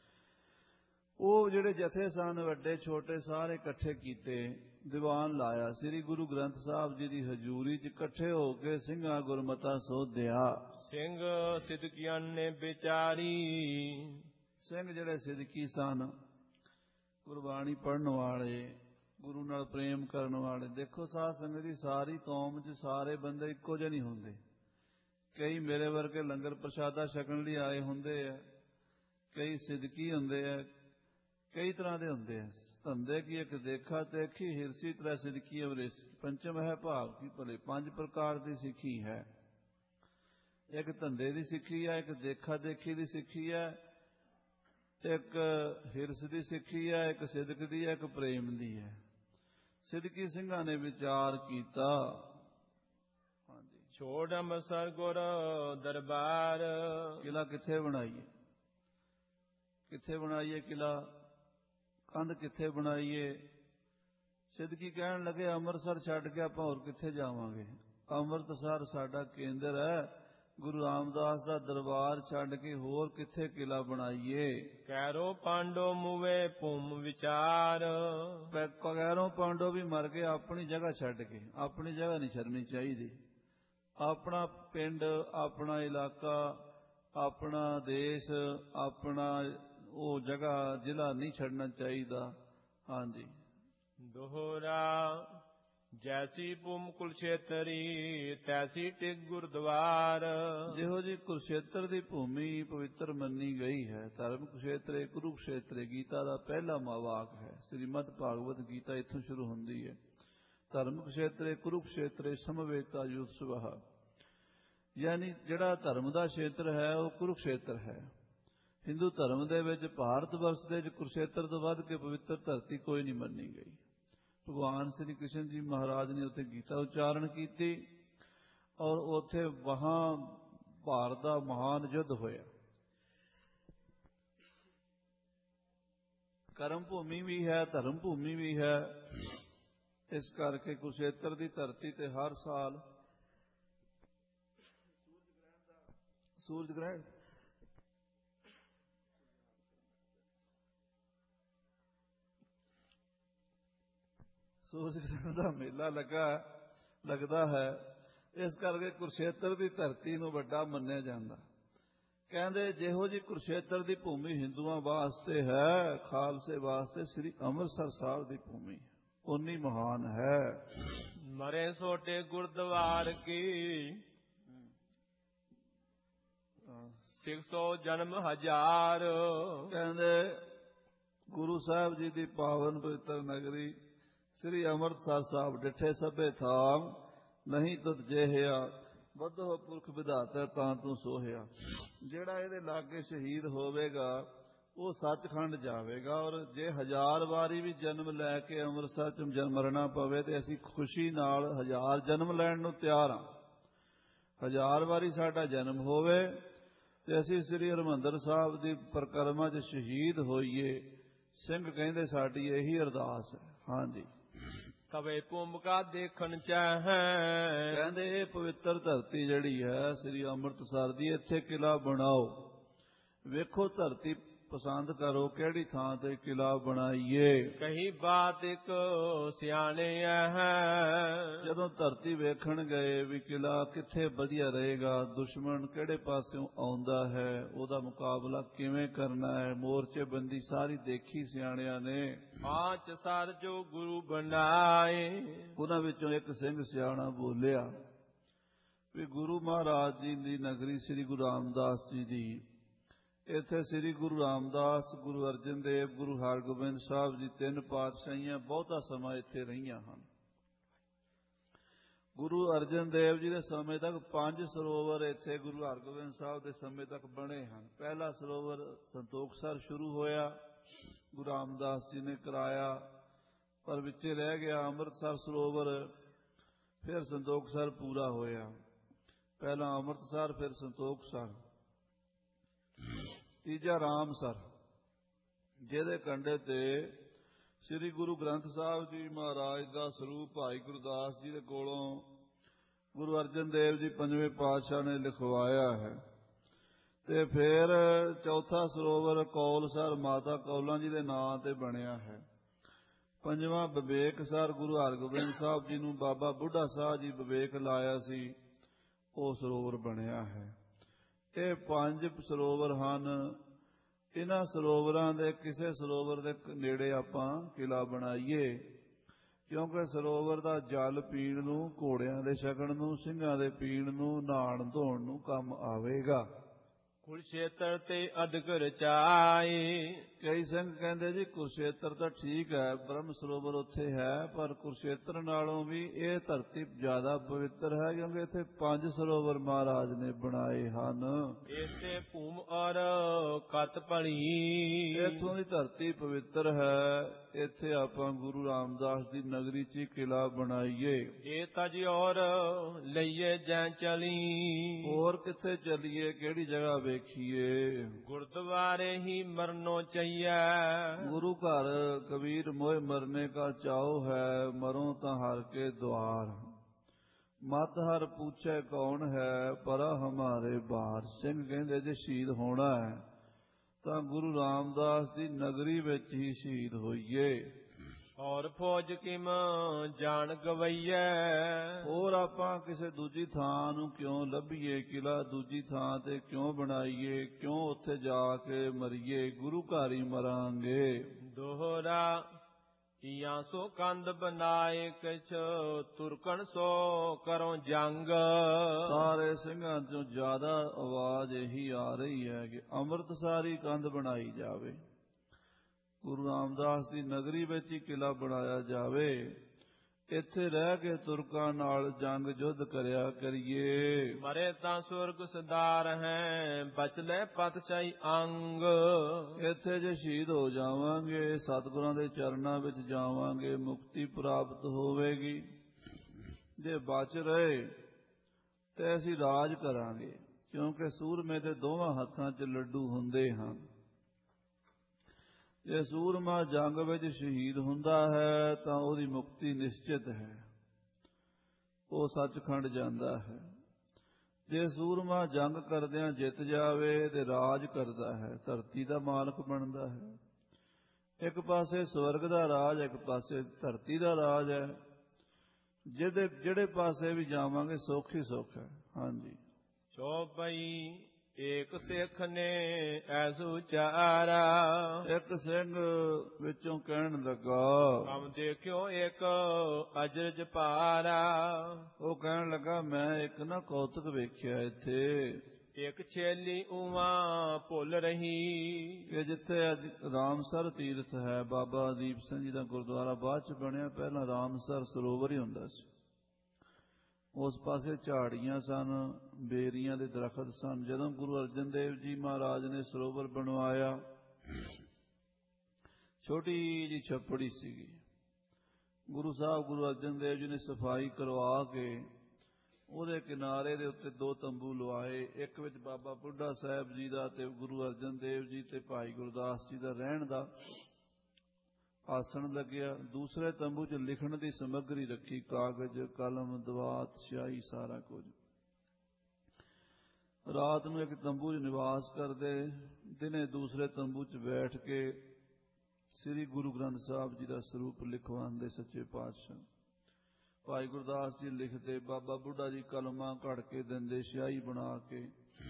ਉਹ ਜਿਹੜੇ ਜਥੇ ਸਨ ਵੱਡੇ ਛੋਟੇ ਸਾਰੇ ਇਕੱਠੇ ਕੀਤੇ, ਦੀਵਾਨ ਲਾਇਆ। ਸ੍ਰੀ ਗੁਰੂ ਗ੍ਰੰਥ ਸਾਹਿਬ ਜੀ ਦੀ ਹਜ਼ੂਰੀ 'ਚ ਇਕੱਠੇ ਹੋ ਕੇ ਸਿੰਘਾਂ ਗੁਰਮਤਾ ਸੋਧਿਆ। ਸਿੰਘ ਸਿਦਕੀਆਂ ਨੇ ਵਿਚਾਰੀ। ਸਿੰਘ ਜਿਹੜੇ ਸਿਦਕੀ ਸਨ, ਗੁਰਬਾਣੀ ਪੜ੍ਹਨ ਵਾਲੇ, ਗੁਰੂ ਨਾਲ ਪ੍ਰੇਮ ਕਰਨ ਵਾਲੇ। ਦੇਖੋ ਸਾਧ ਸੰਗਤ ਦੀ ਸਾਰੀ ਕੌਮ 'ਚ ਸਾਰੇ ਬੰਦੇ ਇੱਕੋ ਜਿਹੇ ਨਹੀਂ ਹੁੰਦੇ। ਕਈ ਮੇਰੇ ਵਰਗੇ ਲੰਗਰ ਪ੍ਰਸ਼ਾਦਾ ਛਕਣ ਲਈ ਆਏ ਹੁੰਦੇ ਆ, ਕਈ ਸਿਦਕੀ ਹੁੰਦੇ ਆ, ਕਈ ਤਰ੍ਹਾਂ ਦੇ ਹੁੰਦੇ ਆ। ਧੰਦੇ ਕੀ ਇੱਕ ਦੇਖਾ ਦੇਖੀ, ਹਿਰਸੀ ਤਰ੍ਹਾਂ ਸਿਦਕੀ ਅਵਰੇਸ। ਪੰਚਮ ਹੈ ਭਾਵ ਕੀ ਭਲੇ। 5 ਪ੍ਰਕਾਰ ਦੀ ਸਿੱਖੀ ਹੈ। ਇੱਕ ਧੰਦੇ ਦੀ ਸਿੱਖੀ ਹੈ, ਇੱਕ ਦੇਖਾ ਦੇਖੀ ਦੀ ਸਿੱਖੀ ਹੈ, ਇੱਕ ਹਿਰਸ ਦੀ ਸਿੱਖੀ ਹੈ, ਇੱਕ ਸਿਦਕ ਦੀ ਹੈ, ਇੱਕ ਪ੍ਰੇਮ ਦੀ ਹੈ। ਸਿਦਕੀ ਸਿੰਘਾਂ ਨੇ ਵਿਚਾਰ ਕੀਤਾ, ਹਾਂਜੀ, ਛੋੜ ਅੰਮ੍ਰਿਤਸਰ ਗੁਰ ਦਰਬਾਰ। ਕਿਲ੍ਹਾ ਕਿੱਥੇ ਬਣਾਈਏ, ਕਿੱਥੇ ਬਣਾਈਏ ਕਿਲ੍ਹਾ, ਕੰਧ ਕਿੱਥੇ ਬਣਾਈਏ। ਸਿਦਕੀ ਕਹਿਣ ਲੱਗੇ ਅੰਮ੍ਰਿਤਸਰ ਛੱਡ ਕੇ ਆਪਾਂ ਹੋਰ ਕਿੱਥੇ ਜਾਵਾਂਗੇ। ਅੰਮ੍ਰਿਤਸਰ ਸਾਡਾ ਕੇਂਦਰ ਹੈ। ਗੁਰੂ ਰਾਮਦਾਸ ਦਾ ਦਰਬਾਰ ਛੱਡ ਕੇ ਹੋਰ ਕਿੱਥੇ ਕਿਲ੍ਹਾ ਬਣਾਈਏ। ਕੈਰੋ ਪਾਂਡੋ ਮੂਵੇ ਭੂਮ ਵਿਚਾਰ। ਕੈਰੋ ਪਾਂਡੋ ਵੀ ਮਰ ਗਏ ਆਪਣੀ ਜਗ੍ਹਾ ਛੱਡ ਕੇ। ਆਪਣੀ ਜਗ੍ਹਾ ਨਹੀਂ ਛੱਡਣੀ ਚਾਹੀਦੀ। ਆਪਣਾ ਪਿੰਡ, ਆਪਣਾ ਇਲਾਕਾ, ਆਪਣਾ ਦੇਸ਼, ਆਪਣਾ ਉਹ ਜਗ੍ਹਾ ਜ਼ਿਲ੍ਹਾ ਨਹੀਂ ਛੱਡਣਾ ਚਾਹੀਦਾ। ਹਾਂਜੀ, ਦੋਹਰਾ ਜੈਸੀ ਭੂਮ ਕੁਲਛੇਤਰੀ ਤੈਸੀ ਟਿਕ ਗੁਰਦੁਆਰ। ਜਿਹੋ ਜੀ ਕੁਰਸ਼ੇਤਰ ਦੀ ਭੂਮੀ ਪਵਿੱਤਰ ਮੰਨੀ ਗਈ ਹੈ। ਧਰਮ ਕੁਰਸ਼ੇਤਰੇ ਕੁਰੂਕਸ਼ੇਤਰੇ ਗੀਤਾ ਦਾ ਪਹਿਲਾ ਵਾਕ ਹੈ। ਸ੍ਰੀਮਦ ਭਾਗਵਤ ਗੀਤਾ ਇੱਥੋਂ ਸ਼ੁਰੂ ਹੁੰਦੀ ਹੈ। ਧਰਮ ਕੁਰਸ਼ੇਤਰੇ ਕੁਰੂਕਸ਼ੇਤਰੇ ਸਮਵੇਤਾ ਯੁਧਸਵਹ, ਯਾਨੀ ਜਿਹੜਾ ਧਰਮ ਦਾ ਖੇਤਰ ਹੈ ਉਹ ਕੁਰੂਕਸ਼ੇਤਰ ਹੈ। ਹਿੰਦੂ ਧਰਮ ਦੇ ਵਿੱਚ ਭਾਰਤ ਵਰਸ਼ ਦੇ ਵਿੱਚ ਕੁਰੂਕਸ਼ੇਤਰ ਤੋਂ ਵੱਧ ਕੇ ਪਵਿੱਤਰ ਧਰਤੀ ਕੋਈ ਨਹੀਂ ਮੰਨੀ ਗਈ। ਭਗਵਾਨ ਸ੍ਰੀ ਕ੍ਰਿਸ਼ਨ ਜੀ ਮਹਾਰਾਜ ਨੇ ਉੱਥੇ ਗੀਤਾ ਉਚਾਰਨ ਕੀਤੀ ਔਰ ਉੱਥੇ ਵਹਾਂ ਭਾਰਤ ਦਾ ਮਹਾਨ ਯੁੱਧ ਹੋਇਆ। ਕਰਮ ਭੂਮੀ ਵੀ ਹੈ, ਧਰਮ ਭੂਮੀ ਵੀ ਹੈ। ਇਸ ਕਰਕੇ ਕੁਰੂਕਸ਼ੇਤਰ ਦੀ ਧਰਤੀ ਤੇ ਹਰ ਸਾਲ ਸੂਰਜ ਗ੍ਰਹਿਣ ਦਾ ਮੇਲਾ ਲੱਗਦਾ ਹੈ। ਇਸ ਕਰਕੇ ਕੁਰੂਕਸ਼ੇਤਰ ਦੀ ਧਰਤੀ ਨੂੰ ਵੱਡਾ ਮੰਨਿਆ ਜਾਂਦਾ। ਕਹਿੰਦੇ ਜਿਹੋ ਜੀ ਕੁਰੂਕਸ਼ੇਤਰ ਦੀ ਭੂਮੀ ਹਿੰਦੂਆਂ ਵਾਸਤੇ ਹੈ, ਖਾਲਸੇ ਵਾਸਤੇ ਸ੍ਰੀ ਅੰਮ੍ਰਿਤਸਰ ਸਾਹਿਬ ਦੀ ਭੂਮੀ ਉਨੀ ਮਹਾਨ ਹੈ। ਮਰੇ ਸੋਟੇ ਗੁਰਦੁਆਰ ਕੀ 600 ਜਨਮ ਹਜ਼ਾਰ। ਕਹਿੰਦੇ ਗੁਰੂ ਸਾਹਿਬ ਜੀ ਦੀ ਪਾਵਨ ਪਵਿੱਤਰ ਨਗਰੀ ਸ੍ਰੀ ਅੰਮ੍ਰਿਤਸਰ ਸਾਹਿਬ ਡਿਠੇ ਸਭੇ ਥਾਮ, ਨਹੀਂ ਤੁਧ ਜੇਹਿਆ ਵਧੋ ਪੁਰਖ ਵਿਧਾਤਾ ਤਾਂ ਤੂੰ ਸੋਹਿਆ। ਜਿਹੜਾ ਇਹਦੇ ਲਾਗੇ ਸ਼ਹੀਦ ਹੋਵੇਗਾ ਉਹ ਸੱਚਖੰਡ ਜਾਵੇਗਾ। ਔਰ ਜੇ 1000 ਵਾਰੀ ਵੀ ਜਨਮ ਲੈ ਕੇ ਅੰਮ੍ਰਿਤਸਰ ਚ ਮਰਨਾ ਪਵੇ ਤੇ ਅਸੀਂ ਖੁਸ਼ੀ ਨਾਲ 1000 ਜਨਮ ਲੈਣ ਨੂੰ ਤਿਆਰ ਹਾਂ। 1000 ਵਾਰੀ ਸਾਡਾ ਜਨਮ ਹੋਵੇ ਤੇ ਅਸੀਂ ਸ੍ਰੀ ਹਰਿਮੰਦਰ ਸਾਹਿਬ ਦੀ ਪਰਿਕਰਮਾ ਚ ਸ਼ਹੀਦ ਹੋਈਏ। ਸਿੰਘ ਕਹਿੰਦੇ ਸਾਡੀ ਇਹੀ ਅਰਦਾਸ ਹੈ। ਹਾਂਜੀ, ਤਵੇ ਭੂਮਿਕਾ ਦੇਖਣ ਚਾਹੈ। ਕਹਿੰਦੇ ਇਹ ਪਵਿੱਤਰ ਧਰਤੀ ਜਿਹੜੀ ਹੈ ਸ੍ਰੀ ਅੰਮ੍ਰਿਤਸਰ ਦੀ, ਇੱਥੇ ਕਿਲਾ ਬਣਾਓ। ਵੇਖੋ ਧਰਤੀ ਪਸੰਦ ਕਰੋ ਕਿਹੜੀ ਥਾਂ ਤੇ ਕਿਲਾ ਬਣਾਈਏ। ਕਹੀ ਬਾਤ ਇੱਕ ਸਿਆਣੇ ਹੈ। ਜਦੋਂ ਧਰਤੀ ਵੇਖਣ ਗਏ ਵੀ ਕਿਲਾ ਕਿੱਥੇ ਵਧੀਆ ਰਹੇਗਾ, ਦੁਸ਼ਮਣ ਕਿਹੜੇ ਪਾਸਿਓਂ ਆਉਂਦਾ ਹੈ, ਉਹਦਾ ਮੁਕਾਬਲਾ ਕਿਵੇਂ ਕਰਨਾ ਹੈ, ਮੋਰਚੇਬੰਦੀ ਸਾਰੀ ਦੇਖੀ ਸਿਆਣਿਆਂ ਨੇ। 5 ਸਰ ਜੋ ਗੁਰੂ ਬਣਾਏ। ਉਹਨਾਂ ਵਿੱਚੋਂ ਇੱਕ ਸਿੰਘ ਸਿਆਣਾ ਬੋਲਿਆ ਵੀ ਗੁਰੂ ਮਹਾਰਾਜ ਜੀ ਦੀ ਨਗਰੀ ਸ੍ਰੀ ਗੁਰੂ ਰਾਮਦਾਸ ਜੀ ਦੀ, ਇੱਥੇ ਸ੍ਰੀ ਗੁਰੂ ਰਾਮਦਾਸ, ਗੁਰੂ ਅਰਜਨ ਦੇਵ, ਗੁਰੂ ਹਰਗੋਬਿੰਦ ਸਾਹਿਬ ਜੀ 3 ਪਾਤਸ਼ਾਹੀਆਂ ਬਹੁਤਾ ਸਮਾਂ ਇੱਥੇ ਰਹੀਆਂ ਹਨ। ਗੁਰੂ ਅਰਜਨ ਦੇਵ ਜੀ ਦੇ ਸਮੇਂ ਤੱਕ 5 ਸਰੋਵਰ ਇੱਥੇ ਗੁਰੂ ਹਰਗੋਬਿੰਦ ਸਾਹਿਬ ਦੇ ਸਮੇਂ ਤੱਕ ਬਣੇ ਹਨ। ਪਹਿਲਾ ਸਰੋਵਰ ਸੰਤੋਖਸਰ ਸ਼ੁਰੂ ਹੋਇਆ, ਗੁਰੂ ਰਾਮਦਾਸ ਜੀ ਨੇ ਕਰਾਇਆ, ਪਰ ਵਿੱਚੇ ਰਹਿ ਗਿਆ ਅੰਮ੍ਰਿਤਸਰ ਸਰੋਵਰ। ਫਿਰ ਸੰਤੋਖਸਰ ਪੂਰਾ ਹੋਇਆ। ਪਹਿਲਾਂ ਅੰਮ੍ਰਿਤਸਰ, ਫਿਰ ਸੰਤੋਖਸਰ, ਤੀਜਾ ਰਾਮਸਰ, ਜਿਹਦੇ ਕੰਢੇ ਤੇ ਸ੍ਰੀ ਗੁਰੂ ਗ੍ਰੰਥ ਸਾਹਿਬ ਜੀ ਮਹਾਰਾਜ ਦਾ ਸਰੂਪ ਭਾਈ ਗੁਰਦਾਸ ਜੀ ਦੇ ਕੋਲੋਂ ਗੁਰੂ ਅਰਜਨ ਦੇਵ ਜੀ 5ਵੇਂ ਪਾਤਸ਼ਾਹ ਨੇ ਲਿਖਵਾਇਆ ਹੈ। ਤੇ ਫਿਰ ਚੌਥਾ ਸਰੋਵਰ ਕੌਲਸਰ ਮਾਤਾ ਕੌਲਾਂ ਜੀ ਦੇ ਨਾਂ ਤੇ ਬਣਿਆ ਹੈ। 5ਵਾਂ ਵਿਵੇਕਸਰ ਗੁਰੂ ਹਰਗੋਬਿੰਦ ਸਾਹਿਬ ਜੀ ਨੂੰ ਬਾਬਾ ਬੁੱਢਾ ਸਾਹਿਬ ਜੀ ਵਿਵੇਕ ਲਾਇਆ ਸੀ, ਉਹ ਸਰੋਵਰ ਬਣਿਆ ਹੈ। ਇਹ 5 ਸਰੋਵਰ ਹਨ। ਇਹਨਾਂ ਸਰੋਵਰਾਂ ਦੇ ਕਿਸੇ ਸਰੋਵਰ ਦੇ ਨੇੜੇ ਆਪਾਂ ਕਿਲਾ ਬਣਾਈਏ, ਕਿਉਂਕਿ ਸਰੋਵਰ ਦਾ ਜਲ ਪੀਣ ਨੂੰ, ਘੋੜਿਆਂ ਦੇ ਛਕਣ ਨੂੰ, ਸਿੰਘਾਂ ਦੇ ਪੀਣ ਨੂੰ, ਨਹਾਣ ਧੋਣ ਨੂੰ ਕੰਮ ਆਵੇਗਾ। ਕੁਰੂਕਸ਼ੇਤਰ ਤੇ ਅਦਕ ਰਚਾਏ। ਕਈ ਸਿੰਘ ਕਹਿੰਦੇ ਜੀ ਕੁਰੂਕਸ਼ੇਤਰ ਤਾਂ ਠੀਕ ਹੈ, ਬ੍ਰਹਮ ਸਰੋਵਰ ਉੱਥੇ ਹੈ, ਪਰ ਕੁਰੂਕਸ਼ੇਤਰ ਨਾਲੋਂ ਵੀ ਇਹ ਧਰਤੀ ਜ਼ਿਆਦਾ ਪਵਿੱਤਰ ਹੈ, ਕਿਉਂਕਿ ਇੱਥੇ 5 ਸਰੋਵਰ ਮਹਾਰਾਜ ਨੇ ਬਣਾਏ ਹਨ। ਇਸੇ ਭੂਮ ਔਰ ਕਤ ਭਲੀ। ਇੱਥੋਂ ਦੀ ਧਰਤੀ ਪਵਿੱਤਰ ਹੈ। ਇੱਥੇ ਆਪਾਂ ਗੁਰੂ ਰਾਮਦਾਸ ਦੀ ਨਗਰੀ 'ਚ ਕਿਲਾ ਬਣਾਈਏ। ਇਹ ਤਜ ਔਰ ਲਈਏ ਜੈ ਚਲੀ। ਹੋਰ ਕਿੱਥੇ ਚੱਲੀਏ, ਕਿਹੜੀ ਜਗ੍ਹਾ ਵੇਖੀਏ? ਗੁਰਦੁਆਰੇ ਹੀ ਮਰਨੋ ਚਾਹੀਏ। ਗੁਰੂ ਘਰ ਕਬੀਰ ਮੋਹ ਮਰਨੇ ਕਾ ਚਾਉ ਹੈ, ਮਰੋ ਤਾਂ ਹਰ ਕੇ ਦੁਆਰ। ਮਤ ਹਰ ਪੁੱਛੇ ਕੌਣ ਹੈ, ਪਰਾ ਹਮਾਰੇ ਬਾਰ। ਸਿੰਘ ਕਹਿੰਦੇ ਜੇ ਸ਼ਹੀਦ ਹੋਣਾ ਹੈ ਤਾਂ ਗੁਰੂ ਰਾਮਦਾਸ ਦੀ ਨਗਰੀ ਵਿੱਚ ਹੀ ਸ਼ਹੀਦ ਹੋਈਏ। ਔਰ ਫੌਜ ਕਿਮ ਜਾਣ ਗਵਈਏ। ਹੋਰ ਆਪਾਂ ਕਿਸੇ ਦੂਜੀ ਥਾਂ ਨੂੰ ਕਿਉਂ ਲੱਭੀਏ, ਕਿਲਾ ਦੂਜੀ ਥਾਂ ਤੇ ਕਿਉਂ ਬਣਾਈਏ, ਕਿਉਂ ਉੱਥੇ ਜਾ ਕੇ ਮਰੀਏ? ਗੁਰੂ ਘਰ ਹੀ ਮਰਾਂਗੇ। ਦੋਹਰਾ ਇਆਂ ਸੋ ਕੰਧ ਬਨਾਏ ਕਿਛ ਤੁਰਕਣ ਸੋ ਕਰੋ ਜੰਗ। ਸਾਰੇ ਸਿੰਘਾਂ ਚੋਂ ਜ਼ਿਆਦਾ ਆਵਾਜ਼ ਇਹੀ ਆ ਰਹੀ ਹੈ ਕਿ ਅੰਮ੍ਰਿਤਸਾਰੀ ਕੰਧ ਬਣਾਈ ਜਾਵੇ, ਗੁਰੂ ਰਾਮਦਾਸ ਦੀ ਨਗਰੀ ਵਿੱਚ ਹੀ ਕਿਲ੍ਹਾ ਬਣਾਇਆ ਜਾਵੇ, ਇੱਥੇ ਰਹਿ ਕੇ ਤੁਰਕਾਂ ਨਾਲ ਜੰਗ ਯੁੱਧ ਕਰਿਆ ਕਰੀਏ। ਮਰੇ ਤਾਂ ਸੁਰਗ ਸਦਾਰ ਹੈ, ਬਚਲੇ ਪਤਸ਼ਾਹੀ ਅੰਗ। ਇੱਥੇ ਜੇ ਸ਼ਹੀਦ ਹੋ ਜਾਵਾਂਗੇ, ਸਤਿਗੁਰਾਂ ਦੇ ਚਰਨਾਂ ਵਿੱਚ ਜਾਵਾਂਗੇ, ਮੁਕਤੀ ਪ੍ਰਾਪਤ ਹੋਵੇਗੀ। ਜੇ ਬਚ ਰਹੇ ਤੇ ਅਸੀਂ ਰਾਜ ਕਰਾਂਗੇ, ਕਿਉਂਕਿ ਸੂਰਮੇ ਦੇ ਦੋਵਾਂ ਹੱਥਾਂ 'ਚ ਲੱਡੂ ਹੁੰਦੇ ਹਨ। ਜੇ ਸੂਰਮਾ ਜੰਗ ਵਿੱਚ ਸ਼ਹੀਦ ਹੁੰਦਾ ਹੈ ਤਾਂ ਉਹਦੀ ਮੁਕਤੀ ਨਿਸ਼ਚਿਤ ਹੈ, ਉਹ ਸੱਚਖੰਡ ਜਾਂਦਾ ਹੈ। ਜੇ ਸੂਰਮਾ ਜੰਗ ਕਰਦਿਆਂ ਜਿੱਤ ਜਾਵੇ ਤੇ ਰਾਜ ਕਰਦਾ ਹੈ, ਧਰਤੀ ਦਾ ਮਾਲਕ ਬਣਦਾ ਹੈ। ਇੱਕ ਪਾਸੇ ਸਵਰਗ ਦਾ ਰਾਜ, ਇੱਕ ਪਾਸੇ ਧਰਤੀ ਦਾ ਰਾਜ ਹੈ। ਜਿਹੜੇ ਪਾਸੇ ਵੀ ਜਾਵਾਂਗੇ ਸੁੱਖ ਹੀ ਸੁੱਖ ਹੈ। ਹਾਂਜੀ। ਚੌਪਈ ਏਕ ਸਿੱਖ ਨੇ ਐਸੂ ਚਾਰਾ। ਇੱਕ ਸਿੰਘ ਵਿੱਚੋਂ ਕਹਿਣ ਲੱਗਾ, ਹਮ ਦੇਖਿਓ ਇੱਕ ਅਜਰਜ ਭਾਰਾ। ਉਹ ਕਹਿਣ ਲੱਗਾ, ਮੈਂ ਇੱਕ ਨਾ ਕੌਤਕ ਵੇਖਿਆ ਇੱਥੇ। ਇੱਕ ਛੇਲੀ ਉਵਾਂ ਭੁੱਲ ਰਹੀ ਕਿ ਜਿੱਥੇ ਅੱਜ ਰਾਮਸਰ ਤੀਰਥ ਹੈ, ਬਾਬਾ ਦੀਪ ਸਿੰਘ ਜੀ ਦਾ ਗੁਰਦੁਆਰਾ ਬਾਅਦ ਚ ਬਣਿਆ, ਪਹਿਲਾਂ ਰਾਮਸਰ ਸਰੋਵਰ ਹੀ ਹੁੰਦਾ ਸੀ। ਉਸ ਪਾਸੇ ਝਾੜੀਆਂ ਸਨ, ਬੇਰੀਆਂ ਦੇ ਦਰਖਤ ਸਨ। ਜਦੋਂ ਗੁਰੂ ਅਰਜਨ ਦੇਵ ਜੀ ਮਹਾਰਾਜ ਨੇ ਸਰੋਵਰ ਬਣਵਾਇਆ, ਛੋਟੀ ਜਿਹੀ ਛੱਪੜੀ ਸੀਗੀ। ਗੁਰੂ ਸਾਹਿਬ ਗੁਰੂ ਅਰਜਨ ਦੇਵ ਜੀ ਨੇ ਸਫਾਈ ਕਰਵਾ ਕੇ ਉਹਦੇ ਕਿਨਾਰੇ ਦੇ ਉੱਤੇ 2 ਤੰਬੂ ਲਵਾਏ। ਇੱਕ ਵਿੱਚ ਬਾਬਾ ਬੁੱਢਾ ਸਾਹਿਬ ਜੀ ਦਾ ਤੇ ਗੁਰੂ ਅਰਜਨ ਦੇਵ ਜੀ ਤੇ ਭਾਈ ਗੁਰਦਾਸ ਜੀ ਦਾ ਰਹਿਣ ਦਾ ਆਸਣ ਲੱਗਿਆ। ਦੂਸਰੇ ਤੰਬੂ 'ਚ ਲਿਖਣ ਦੀ ਸਮੱਗਰੀ ਰੱਖੀ, ਕਾਗਜ਼, ਕਲਮ, ਦਵਾਤ, ਸਿਆਹੀ, ਸਾਰਾ ਕੁਝ। ਰਾਤ ਨੂੰ ਇੱਕ ਤੰਬੂ 'ਚ ਨਿਵਾਸ ਕਰਦੇ, ਦਿਨੇ ਦੂਸਰੇ ਤੰਬੂ 'ਚ ਬੈਠ ਕੇ ਸ੍ਰੀ ਗੁਰੂ ਗ੍ਰੰਥ ਸਾਹਿਬ ਜੀ ਦਾ ਸਰੂਪ ਲਿਖਵਾਉਂਦੇ ਸੱਚੇ ਪਾਤਸ਼ਾਹ। ਭਾਈ ਗੁਰਦਾਸ ਜੀ ਲਿਖਦੇ, ਬਾਬਾ ਬੁੱਢਾ ਜੀ ਕਲਮਾਂ ਘੜ ਕੇ ਦਿੰਦੇ, ਸਿਆਹੀ ਬਣਾ ਕੇ।